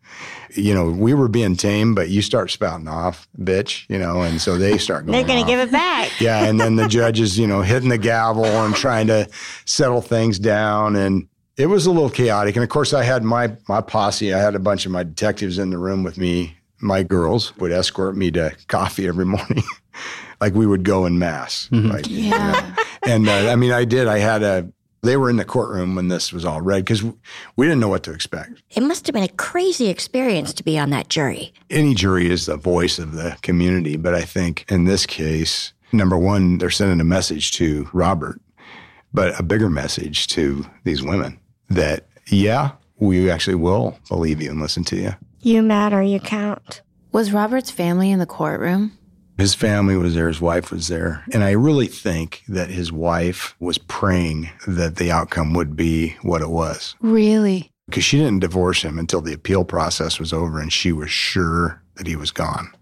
[SPEAKER 4] we were being tame, but you start spouting off, bitch, and so they start going
[SPEAKER 1] They're going
[SPEAKER 4] off.
[SPEAKER 1] to give it back.
[SPEAKER 4] Yeah, and then the judges, hitting the gavel and trying to settle things down. And it was a little chaotic. And, of course, I had my posse. I had a bunch of my detectives in the room with me. My girls would escort me to coffee every morning. Like we would go en masse. Mm-hmm.
[SPEAKER 3] Yeah.
[SPEAKER 4] And, I did. They were in the courtroom when this was all read because we didn't know what to expect.
[SPEAKER 1] It must have been a crazy experience to be on that jury.
[SPEAKER 4] Any jury is the voice of the community, but I think in this case, number one, they're sending a message to Robert, but a bigger message to these women that, yeah, we actually will believe you and listen to you.
[SPEAKER 1] You matter, you count.
[SPEAKER 3] Was Robert's family in the courtroom?
[SPEAKER 4] His family was there. His wife was there. And I really think that his wife was praying that the outcome would be what it was.
[SPEAKER 3] Really?
[SPEAKER 4] Because she didn't divorce him until the appeal process was over and she was sure that he was gone.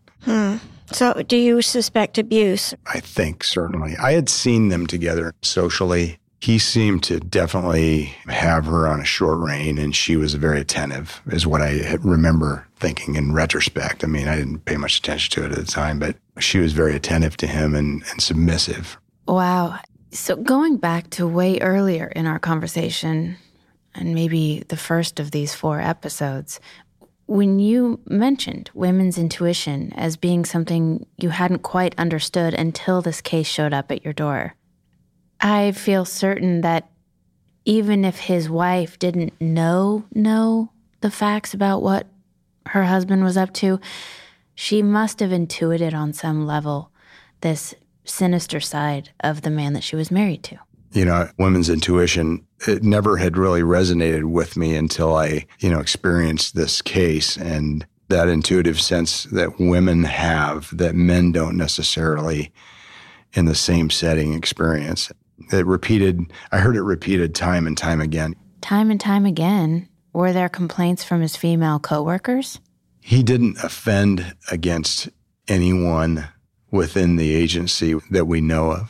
[SPEAKER 1] So do you suspect abuse?
[SPEAKER 4] I think, certainly. I had seen them together socially. He seemed to definitely have her on a short rein, and she was very attentive, is what I remember thinking in retrospect. I didn't pay much attention to it at the time, but she was very attentive to him and submissive.
[SPEAKER 3] Wow. So going back to way earlier in our conversation, and maybe the first of these 4 episodes, when you mentioned women's intuition as being something you hadn't quite understood until this case showed up at your door, I feel certain that even if his wife didn't know the facts about what her husband was up to, she must have intuited on some level this sinister side of the man that she was married to.
[SPEAKER 4] Women's intuition, it never had really resonated with me until I, experienced this case and that intuitive sense that women have that men don't necessarily in the same setting experience. I heard it repeated time and time again.
[SPEAKER 3] Time and time again? Were there complaints from his female coworkers?
[SPEAKER 4] He didn't offend against anyone within the agency that we know of.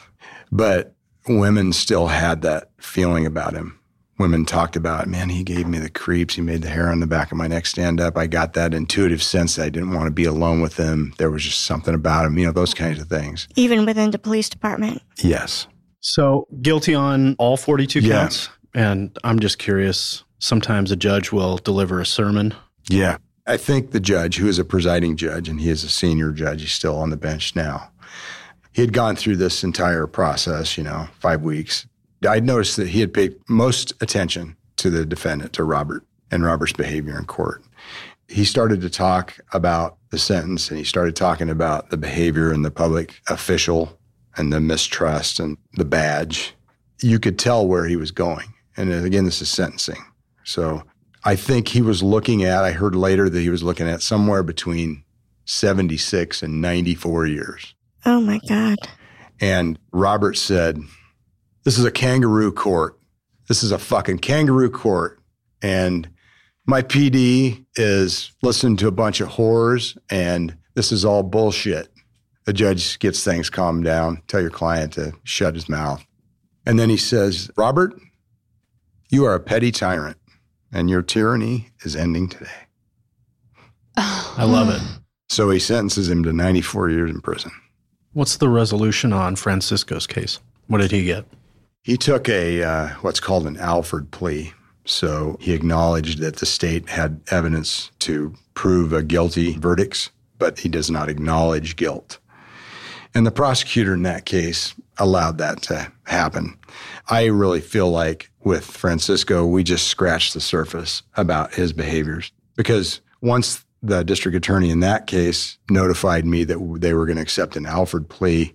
[SPEAKER 4] But women still had that feeling about him. Women talked about, man, he gave me the creeps. He made the hair on the back of my neck stand up. I got that intuitive sense that I didn't want to be alone with him. There was just something about him, those kinds of things.
[SPEAKER 1] Even within the police department?
[SPEAKER 4] Yes.
[SPEAKER 5] So guilty on all 42 counts? And I'm just curious, sometimes a judge will deliver a sermon.
[SPEAKER 4] Yeah. I think the judge, who is a presiding judge, and he is a senior judge, he's still on the bench now. He had gone through this entire process, 5 weeks. I'd noticed that he had paid most attention to the defendant, to Robert, and Robert's behavior in court. He started to talk about the sentence, and he started talking about the behavior and the public official and the mistrust and the badge. You could tell where he was going. And again, this is sentencing. So I think he was looking at, I heard later that he was looking at somewhere between 76 and 94 years.
[SPEAKER 1] Oh, my God.
[SPEAKER 4] And Robert said, this is a kangaroo court. This is a fucking kangaroo court. And my PD is listening to a bunch of whores, and this is all bullshit. The judge gets things calmed down. Tell your client to shut his mouth. And then he says, Robert, you are a petty tyrant, and your tyranny is ending today.
[SPEAKER 5] I love it.
[SPEAKER 4] So he sentences him to 94 years in prison.
[SPEAKER 5] What's the resolution on Francisco's case? What did he get?
[SPEAKER 4] He took a what's called an Alford plea. So he acknowledged that the state had evidence to prove a guilty verdicts, but he does not acknowledge guilt. And the prosecutor in that case allowed that to happen. I really feel like with Francisco, we just scratched the surface about his behaviors. Because once the district attorney in that case notified me that they were going to accept an Alford plea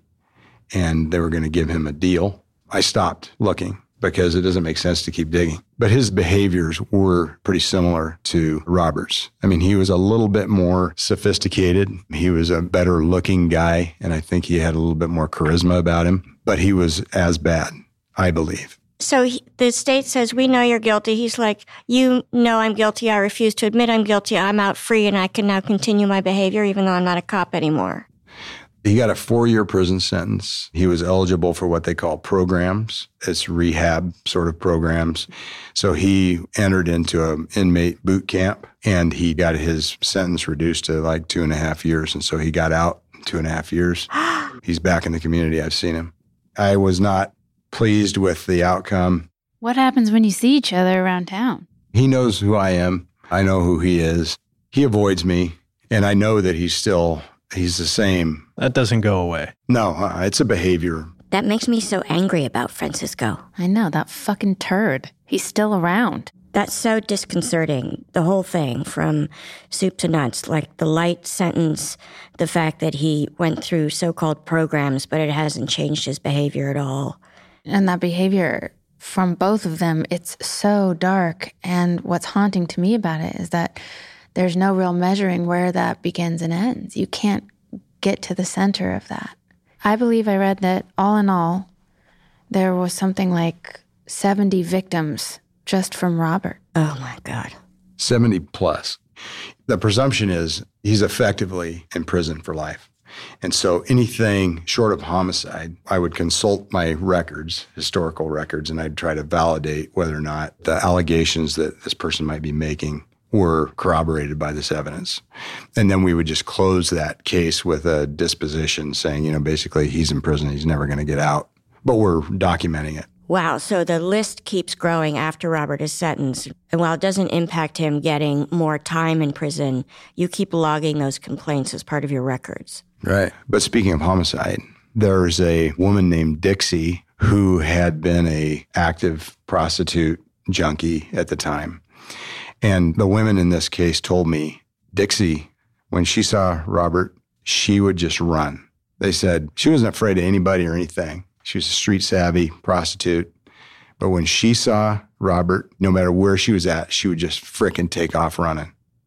[SPEAKER 4] and they were going to give him a deal, I stopped looking because it doesn't make sense to keep digging. But his behaviors were pretty similar to Robert's. I mean, he was a little bit more sophisticated. He was a better looking guy, and I think he had a little bit more charisma about him. But he was as bad, I believe.
[SPEAKER 1] So the state says, we know you're guilty. He's like, you know I'm guilty. I refuse to admit I'm guilty. I'm out free, and I can now continue my behavior even though I'm not a cop anymore.
[SPEAKER 4] He got a 4-year prison sentence. He was eligible for what they call programs. It's rehab sort of programs. So he entered into an inmate boot camp, and he got his sentence reduced to like 2.5 years. And so he got out in 2.5 years. He's back in the community. I've seen him. I was not pleased with the outcome.
[SPEAKER 3] What happens when you see each other around town?
[SPEAKER 4] He knows who I am. I know who he is. He avoids me, and I know that he's the same.
[SPEAKER 5] That doesn't go away.
[SPEAKER 4] No, it's a behavior.
[SPEAKER 1] That makes me so angry about Francisco.
[SPEAKER 3] I know, that fucking turd. He's still around.
[SPEAKER 1] That's so disconcerting, the whole thing, from soup to nuts, like the light sentence, the fact that he went through so-called programs, but it hasn't changed his behavior at all.
[SPEAKER 3] And that behavior from both of them, it's so dark. And what's haunting to me about it is that there's no real measuring where that begins and ends. You can't get to the center of that. I believe I read that all in all, there was something like 70 victims just from Robert.
[SPEAKER 1] Oh, my God.
[SPEAKER 4] 70 plus. The presumption is he's effectively in prison for life. And so anything short of homicide, I would consult my records, historical records, and I'd try to validate whether or not the allegations that this person might be making were corroborated by this evidence. And then we would just close that case with a disposition saying, basically he's in prison, he's never going to get out. But we're documenting it.
[SPEAKER 1] Wow, so the list keeps growing after Robert is sentenced. And while it doesn't impact him getting more time in prison, you keep logging those complaints as part of your records.
[SPEAKER 4] Right. But speaking of homicide, there's a woman named Dixie who had been an active prostitute junkie at the time. And the women in this case told me, Dixie, when she saw Robert, she would just run. They said she wasn't afraid of anybody or anything. She was a street-savvy prostitute. But when she saw Robert, no matter where she was at, she would just frickin' take off running.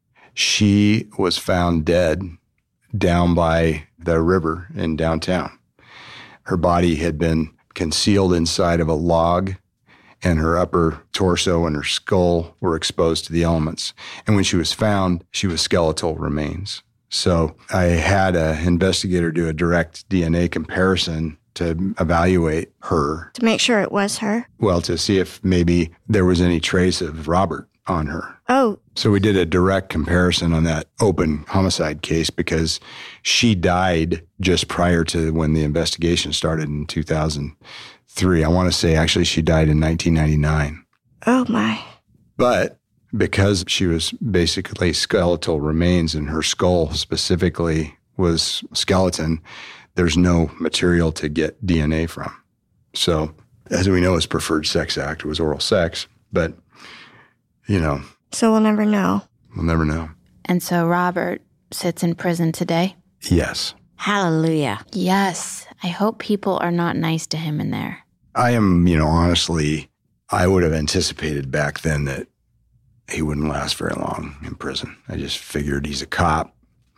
[SPEAKER 4] She was found dead down by the river in downtown. Her body had been concealed inside of a log, and her upper torso and her skull were exposed to the elements. And when she was found, she was skeletal remains. So I had an investigator do a direct DNA comparison to evaluate her.
[SPEAKER 1] To make sure it was her?
[SPEAKER 4] Well, to see if maybe there was any trace of Robert on her.
[SPEAKER 1] Oh.
[SPEAKER 4] So we did a direct comparison on that open homicide case because she died just prior to when the investigation started in 2003. I want to say actually she died in 1999.
[SPEAKER 1] Oh, my.
[SPEAKER 4] But because she was basically skeletal remains and her skull specifically was skeleton, there's no material to get DNA from. So as we know, his preferred sex act was oral sex, but, you know.
[SPEAKER 1] So we'll never know.
[SPEAKER 4] We'll never know.
[SPEAKER 3] And so Robert sits in prison today?
[SPEAKER 4] Yes.
[SPEAKER 1] Hallelujah.
[SPEAKER 3] Yes. I hope people are not nice to him in there.
[SPEAKER 4] I am, honestly, I would have anticipated back then that he wouldn't last very long in prison. I just figured he's a cop,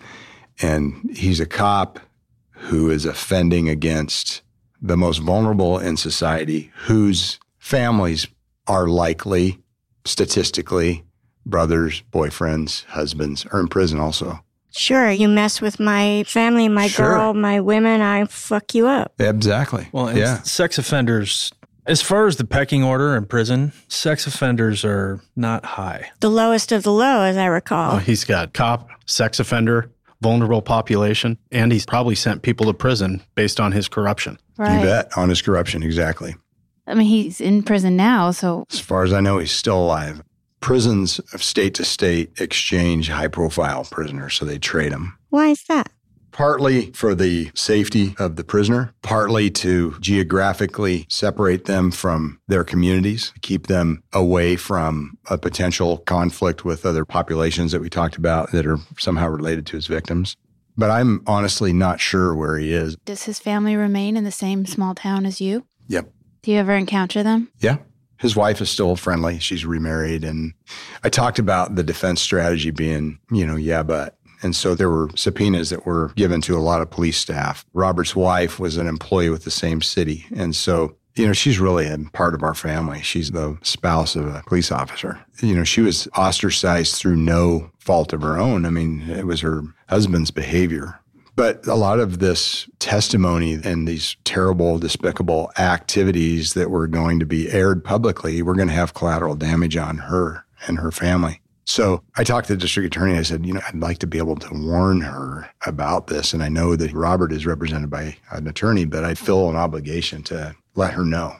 [SPEAKER 4] and he's a cop who is offending against the most vulnerable in society, whose families are likely, statistically, brothers, boyfriends, husbands, are in prison also.
[SPEAKER 1] Sure, you mess with my family, my girl, my women, I fuck you up.
[SPEAKER 4] Exactly.
[SPEAKER 5] Well, and sex offenders, as far as the pecking order in prison, sex offenders are not high.
[SPEAKER 1] The lowest of the low, as I recall.
[SPEAKER 5] He's got cop, sex offender, vulnerable population, and he's probably sent people to prison based on his corruption.
[SPEAKER 3] Right.
[SPEAKER 4] You bet, on his corruption, exactly.
[SPEAKER 3] I mean, he's in prison now, so...
[SPEAKER 4] As far as I know, he's still alive. Prisons of state to state exchange high-profile prisoners, so they trade them.
[SPEAKER 1] Why is that?
[SPEAKER 4] Partly for the safety of the prisoner, partly to geographically separate them from their communities, keep them away from a potential conflict with other populations that we talked about that are somehow related to his victims. But I'm honestly not sure where he is.
[SPEAKER 3] Does his family remain in the same small town as you?
[SPEAKER 4] Yep.
[SPEAKER 3] Do you ever encounter them?
[SPEAKER 4] Yeah. His wife is still friendly. She's remarried. And I talked about the defense strategy being, but. And so there were subpoenas that were given to a lot of police staff. Robert's wife was an employee with the same city. And so, she's really a part of our family. She's the spouse of a police officer. She was ostracized through no fault of her own. I mean, it was her husband's behavior. But a lot of this testimony and these terrible, despicable activities that were going to be aired publicly were going to have collateral damage on her and her family. So I talked to the district attorney. I said, I'd like to be able to warn her about this. And I know that Robert is represented by an attorney, but I feel an obligation to let her know.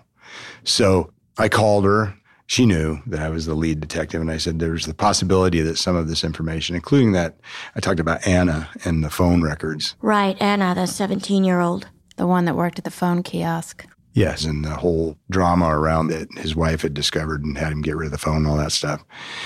[SPEAKER 4] So I called her. She knew that I was the lead detective. And I said, there's the possibility that some of this information, including that I talked about Anna and the phone records.
[SPEAKER 1] Right, Anna, the 17-year-old.
[SPEAKER 3] The one that worked at the phone kiosk.
[SPEAKER 4] Yes, and the whole drama around that his wife had discovered and had him get rid of the phone and all that stuff.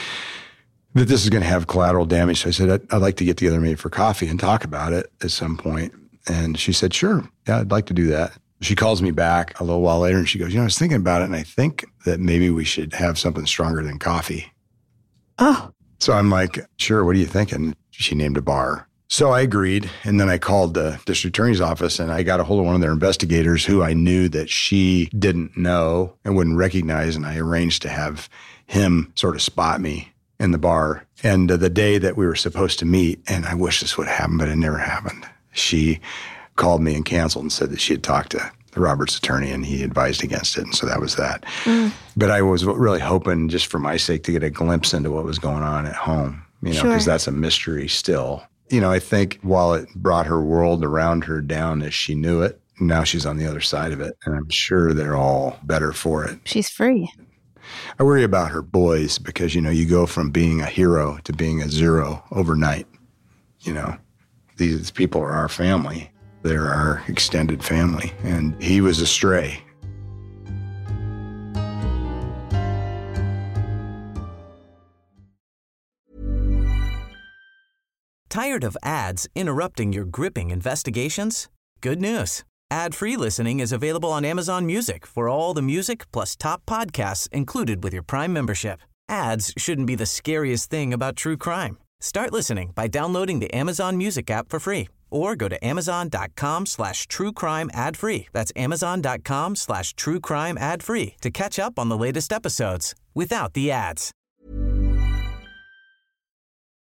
[SPEAKER 4] That this is going to have collateral damage. So I said, I'd like to get together maybe for coffee and talk about it at some point. And she said, sure, yeah, I'd like to do that. She calls me back a little while later and she goes, I was thinking about it and I think that maybe we should have something stronger than coffee.
[SPEAKER 1] Oh.
[SPEAKER 4] So I'm like, sure, what are you thinking? She named a bar. So I agreed. And then I called the district attorney's office and I got a hold of one of their investigators who I knew that she didn't know and wouldn't recognize. And I arranged to have him sort of spot me in the bar. And the day that we were supposed to meet, and I wish this would happen, but it never happened. She called me and canceled and said that she had talked to Robert's attorney and he advised against it. And so that was that. But I was really hoping, just for my sake, to get a glimpse into what was going on at home, because that's a mystery still. I think while it brought her world around her down as she knew it, now she's on the other side of it. And I'm sure they're all better for it.
[SPEAKER 3] She's free.
[SPEAKER 4] I worry about her boys because, you go from being a hero to being a zero overnight. These people are our family. They're our extended family. And he was a stray.
[SPEAKER 2] Tired of ads interrupting your gripping investigations? Good news. Ad-free listening is available on Amazon Music for all the music plus top podcasts included with your Prime membership. Ads shouldn't be the scariest thing about true crime. Start listening by downloading the Amazon Music app for free or go to amazon.com/truecrime ad-free. That's amazon.com/truecrime ad-free to catch up on the latest episodes without the ads.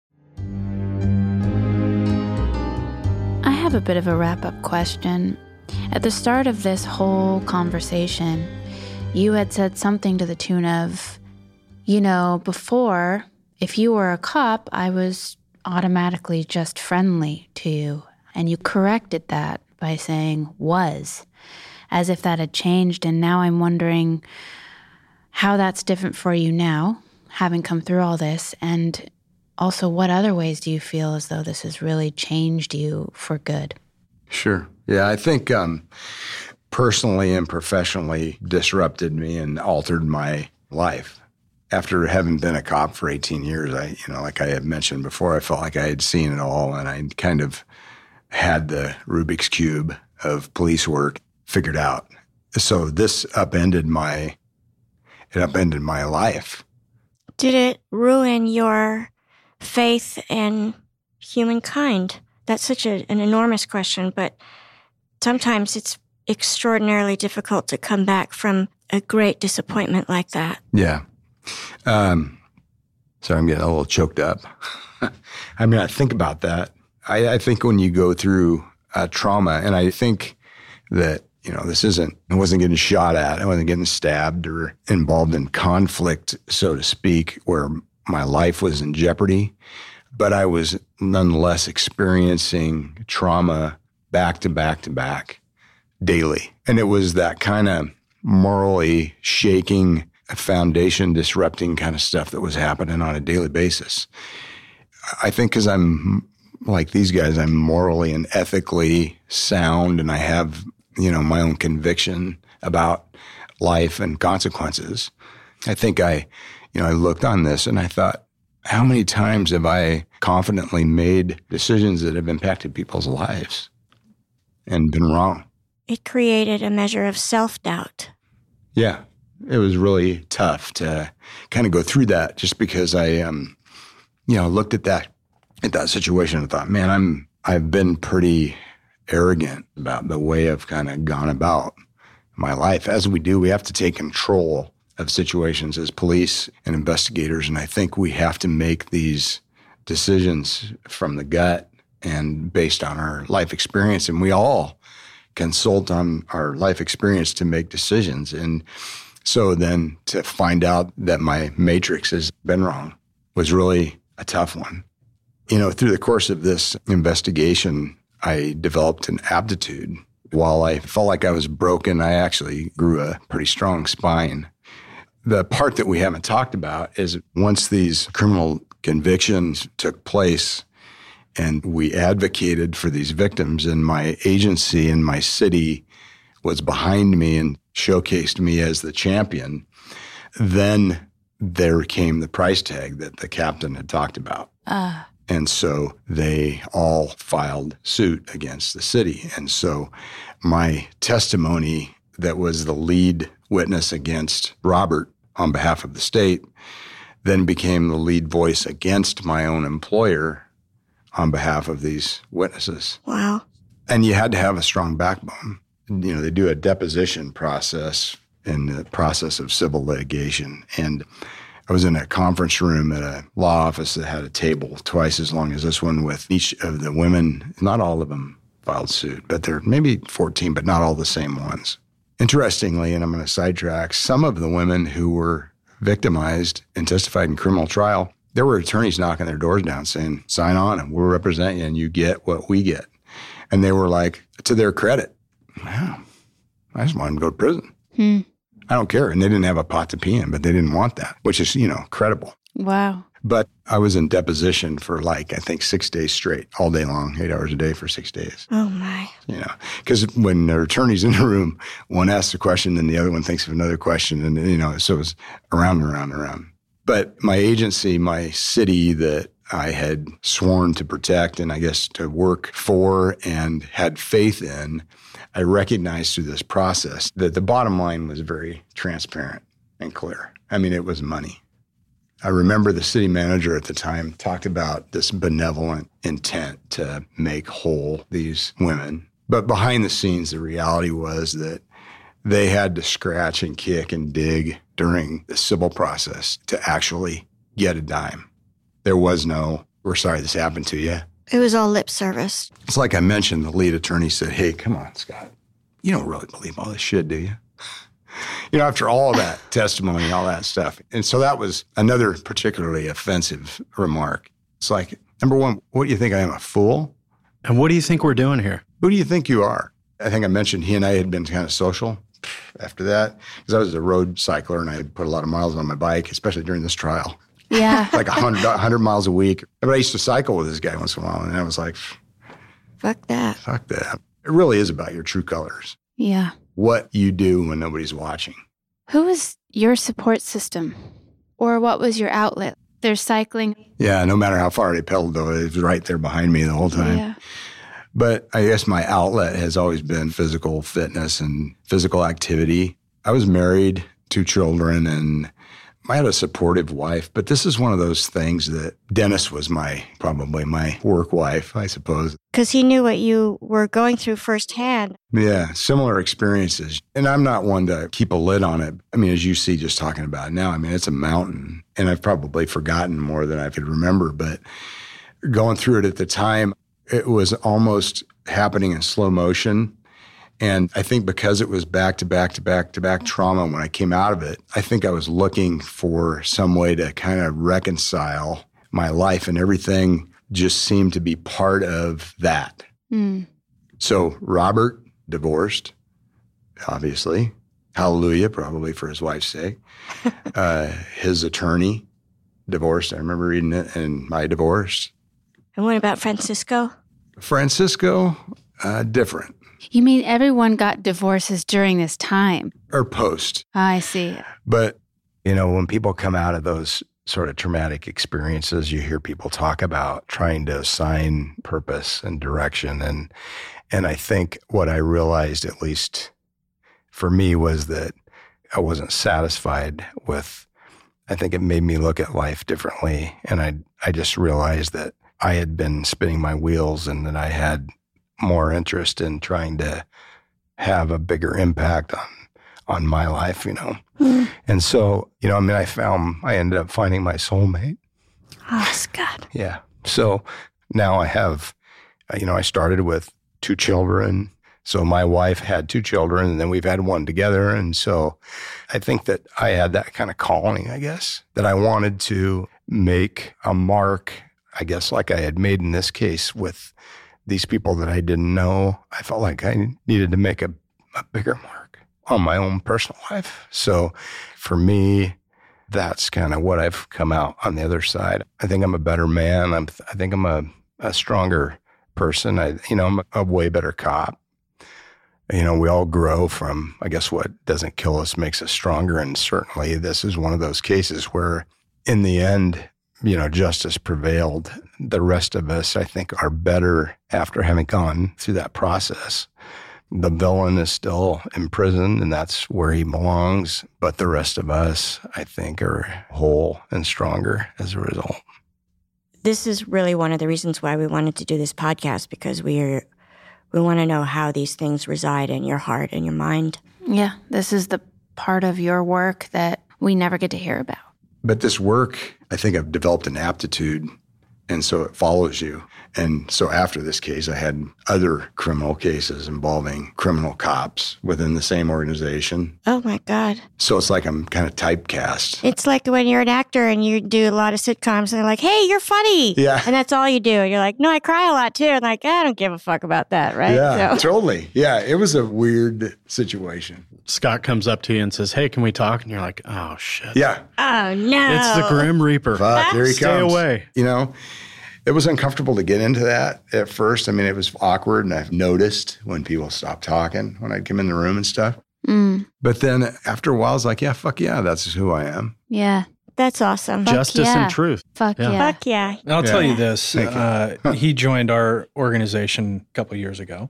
[SPEAKER 3] I have a bit of a wrap-up question. At the start of this whole conversation, you had said something to the tune of, before, if you were a cop, I was automatically just friendly to you. And you corrected that by saying was, as if that had changed. And now I'm wondering how that's different for you now, having come through all this. And also, what other ways do you feel as though this has really changed you for good?
[SPEAKER 4] Sure. Yeah, I think personally and professionally disrupted me and altered my life. After having been a cop for 18 years, like I had mentioned before, I felt like I had seen it all, and I kind of had the Rubik's Cube of police work figured out. So this upended my life.
[SPEAKER 1] Did it ruin your faith in humankind? That's such an enormous question, but sometimes it's extraordinarily difficult to come back from a great disappointment like that.
[SPEAKER 4] Yeah. So I'm getting a little choked up. I think about that. I think when you go through trauma, and I think that, I wasn't getting shot at, I wasn't getting stabbed or involved in conflict, so to speak, where my life was in jeopardy, but I was nonetheless experiencing trauma back to back to back daily. And it was that kind of morally shaking, foundation disrupting kind of stuff that was happening on a daily basis. I think because I'm like these guys, I'm morally and ethically sound, and I have, my own conviction about life and consequences. I think I looked on this and I thought, how many times have I confidently made decisions that have impacted people's lives and been wrong?
[SPEAKER 1] It created a measure of self-doubt.
[SPEAKER 4] Yeah, it was really tough to kind of go through that, just because I, looked at that situation and thought, man, I've been pretty arrogant about the way I've kind of gone about my life. As we do, we have to take control of situations as police and investigators, and I think we have to make these decisions from the gut and based on our life experience, and we all consult on our life experience to make decisions. And so then to find out that my matrix has been wrong was really a tough one. Through the course of this investigation, I developed an aptitude. While I felt like I was broken, I actually grew a pretty strong spine. The part that we haven't talked about is once these criminal convictions took place and we advocated for these victims, and my agency in my city was behind me and showcased me as the champion, then there came the price tag that the captain had talked about. And so they all filed suit against the city. And so my testimony that was the lead witness against Robert on behalf of the state then became the lead voice against my own employer on behalf of these witnesses.
[SPEAKER 1] Wow.
[SPEAKER 4] And you had to have a strong backbone. They do a deposition process in the process of civil litigation. And I was in a conference room at a law office that had a table twice as long as this one with each of the women. Not all of them filed suit, but there maybe 14, but not all the same ones. Interestingly, and I'm going to sidetrack, some of the women who were victimized and testified in criminal trial, there were attorneys knocking their doors down saying, sign on and we'll represent you and you get what we get. And they were like, to their credit, wow, I just want them to go to prison. I don't care. And they didn't have a pot to pee in, but they didn't want that, which is, credible.
[SPEAKER 3] Wow.
[SPEAKER 4] But I was in deposition for I think 6 days straight, all day long, 8 hours a day for 6 days.
[SPEAKER 1] Oh, my.
[SPEAKER 4] Because when there are attorneys in the room, one asks a question, then the other one thinks of another question. And, so it was around and around and around. But my agency, my city that I had sworn to protect and I guess to work for and had faith in, I recognized through this process that the bottom line was very transparent and clear. It was money. I remember the city manager at the time talked about this benevolent intent to make whole these women. But behind the scenes, the reality was that they had to scratch and kick and dig during the civil process to actually get a dime. There was no, we're sorry this happened to you.
[SPEAKER 1] It was all lip service.
[SPEAKER 4] It's like I mentioned, the lead attorney said, hey, come on, Scott. you don't really believe all this shit, do you? After all that testimony and all that stuff. And so that was another particularly offensive remark. It's like, number one, what do you think I am, a fool?
[SPEAKER 5] And what do you think we're doing here?
[SPEAKER 4] Who do you think you are? I think I mentioned he and I had been kind of social after that because I was a road cycler and I had put a lot of miles on my bike, especially during this trial.
[SPEAKER 3] Yeah.
[SPEAKER 4] Like 100 miles a week. But I used to cycle with this guy once in a while, and I was like,
[SPEAKER 1] Fuck that.
[SPEAKER 4] fuck that. It really is about your true colors.
[SPEAKER 3] Yeah.
[SPEAKER 4] What you do when nobody's watching.
[SPEAKER 3] Who was your support system? Or what was your outlet? There's cycling.
[SPEAKER 4] Yeah, no matter how far they pedaled, though, it was right there behind me the whole time.
[SPEAKER 3] Yeah.
[SPEAKER 4] But I guess my outlet has always been physical fitness and physical activity. I was married, 2 children, and I had a supportive wife. But this is one of those things that Dennis was probably my work wife, I suppose.
[SPEAKER 1] Because he knew what you were going through firsthand.
[SPEAKER 4] Yeah, similar experiences. And I'm not one to keep a lid on it. I mean, as you see just talking about it now, I mean, it's a mountain. And I've probably forgotten more than I could remember. But going through it at the time, it was almost happening in slow motion. And I think because it was back-to-back trauma when I came out of it, I think I was looking for some way to kind of reconcile my life, and everything just seemed to be part of that.
[SPEAKER 3] Mm.
[SPEAKER 4] So Robert divorced, obviously. Hallelujah, probably for his wife's sake. His attorney divorced. I remember reading it, and I divorced.
[SPEAKER 1] And what about Francisco?
[SPEAKER 4] Francisco, different.
[SPEAKER 3] You mean everyone got divorces during this time?
[SPEAKER 4] Or post.
[SPEAKER 3] I see.
[SPEAKER 4] But, when people come out of those sort of traumatic experiences, you hear people talk about trying to assign purpose and direction. And I think what I realized, at least for me, was that I wasn't satisfied with, I think it made me look at life differently. And I just realized that I had been spinning my wheels and that I had more interest in trying to have a bigger impact on my life, Mm. And so, I ended up finding my soulmate.
[SPEAKER 1] Oh, Scott.
[SPEAKER 4] Yeah. So now I have, I started with 2 children. So my wife had 2 children, and then we've had 1 together. And so I think that I had that kind of calling, I guess, that I wanted to make a mark, I guess, like I had made in this case with these people that I didn't know. I felt like I needed to make a bigger mark on my own personal life. So for me, that's kind of what I've come out on the other side. I think I'm a better man. I think I'm a stronger person. I'm a way better cop. We all grow from, I guess, what doesn't kill us makes us stronger. And certainly this is one of those cases where in the end, justice prevailed. The rest of us, I think, are better after having gone through that process. The villain is still imprisoned, and that's where he belongs. But the rest of us, I think, are whole and stronger as a result.
[SPEAKER 1] This is really one of the reasons why we wanted to do this podcast, because we want to know how these things reside in your heart and your mind.
[SPEAKER 3] Yeah, this is the part of your work that we never get to hear about.
[SPEAKER 4] But this work, I think I've developed an aptitude, and so it follows you. And so after this case, I had other criminal cases involving criminal cops within the same organization.
[SPEAKER 1] Oh, my God.
[SPEAKER 4] So it's like I'm kind of typecast.
[SPEAKER 1] It's like when you're an actor and you do a lot of sitcoms and they're like, hey, you're funny.
[SPEAKER 4] Yeah.
[SPEAKER 1] And that's all you do. And you're like, no, I cry a lot too. And like, I don't give a fuck about that, right?
[SPEAKER 4] Yeah,
[SPEAKER 1] So.
[SPEAKER 4] totally. Yeah, it was a weird situation.
[SPEAKER 5] Scott comes up to you and says, hey, can we talk? And you're like, oh, shit.
[SPEAKER 4] Yeah.
[SPEAKER 1] Oh, no.
[SPEAKER 5] It's the Grim Reaper.
[SPEAKER 4] Fuck, here he
[SPEAKER 5] Stay
[SPEAKER 4] comes.
[SPEAKER 5] away.
[SPEAKER 4] It was uncomfortable to get into that at first. It was awkward, and I've noticed when people stopped talking when I'd come in the room and stuff.
[SPEAKER 3] Mm.
[SPEAKER 4] But then after a while, I was like, yeah, fuck yeah, that's who I am.
[SPEAKER 3] Yeah.
[SPEAKER 1] That's awesome.
[SPEAKER 5] Justice
[SPEAKER 3] yeah.
[SPEAKER 5] and truth.
[SPEAKER 3] Fuck yeah.
[SPEAKER 1] Fuck yeah.
[SPEAKER 5] I'll tell you this.
[SPEAKER 4] Thank
[SPEAKER 5] He joined our organization a couple years ago.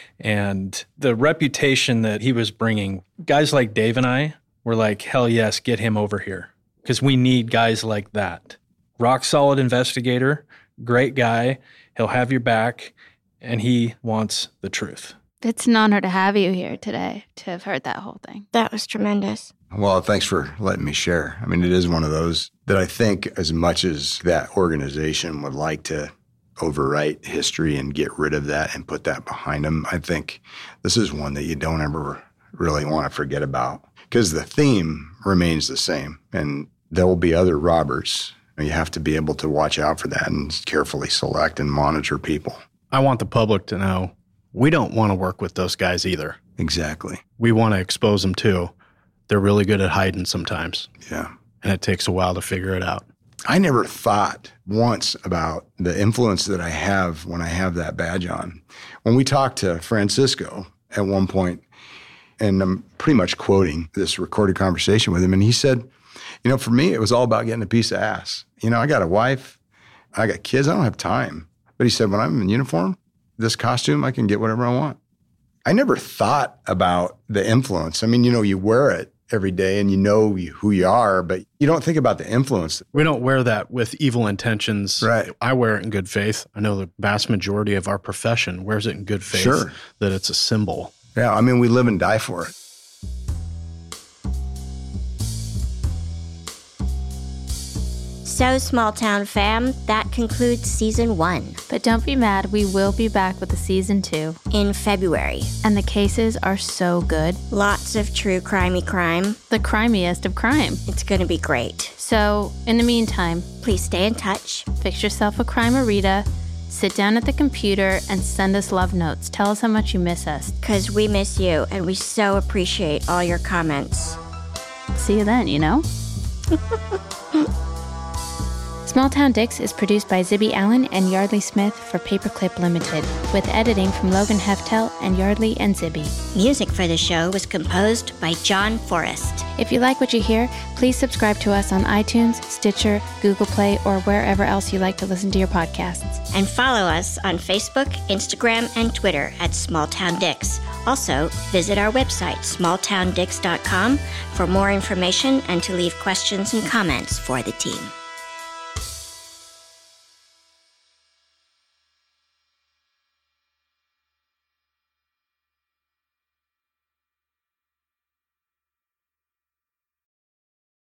[SPEAKER 5] And the reputation that he was bringing, guys like Dave and I were like, hell yes, get him over here. Because we need guys like that. Rock solid investigator, great guy. He'll have your back. And he wants the truth.
[SPEAKER 3] It's an honor to have you here today, to have heard that whole thing.
[SPEAKER 1] That was tremendous.
[SPEAKER 4] Well, thanks for letting me share. It is one of those that I think as much as that organization would like to overwrite history and get rid of that and put that behind them. I think this is one that you don't ever really want to forget about because the theme remains the same, and there will be other robbers. You have to be able to watch out for that and carefully select and monitor people.
[SPEAKER 5] I want the public to know we don't want to work with those guys either.
[SPEAKER 4] Exactly.
[SPEAKER 5] We want to expose them too. They're really good at hiding sometimes.
[SPEAKER 4] Yeah.
[SPEAKER 5] And it takes a while to figure it out.
[SPEAKER 4] I never thought once about the influence that I have when I have that badge on. When we talked to Francisco at one point, and I'm pretty much quoting this recorded conversation with him, and he said, for me, it was all about getting a piece of ass. I got a wife, I got kids, I don't have time. But he said, when I'm in uniform, this costume, I can get whatever I want. I never thought about the influence. I mean, you wear it every day and you know who you are, but you don't think about the influence.
[SPEAKER 5] We don't wear that with evil intentions.
[SPEAKER 4] Right.
[SPEAKER 5] I wear it in good faith. I know the vast majority of our profession wears it in good faith.
[SPEAKER 4] Sure.
[SPEAKER 5] That it's a symbol.
[SPEAKER 4] Yeah, I mean, we live and die for it.
[SPEAKER 1] So, Small Town fam, that concludes Season 1.
[SPEAKER 3] But don't be mad, we will be back with a Season 2.
[SPEAKER 1] In February.
[SPEAKER 3] And the cases are so good.
[SPEAKER 1] Lots of true crimey crime.
[SPEAKER 3] The crimiest of crime.
[SPEAKER 1] It's going to be great.
[SPEAKER 3] So, in the meantime,
[SPEAKER 1] please stay in touch.
[SPEAKER 3] Fix yourself a crime-a-rita. Sit down at the computer and send us love notes. Tell us how much you miss us.
[SPEAKER 1] Because we miss you, and we so appreciate all your comments.
[SPEAKER 3] See you then, Small Town Dicks is produced by Zibby Allen and Yardley Smith for Paperclip Limited, with editing from Logan Heftel and Yardley and Zibby.
[SPEAKER 1] Music for the show was composed by John Forrest.
[SPEAKER 3] If you like what you hear, please subscribe to us on iTunes, Stitcher, Google Play, or wherever else you like to listen to your podcasts.
[SPEAKER 1] And follow us on Facebook, Instagram, and Twitter at Small Town Dicks. Also, visit our website, smalltowndicks.com, for more information and to leave questions and comments for the team.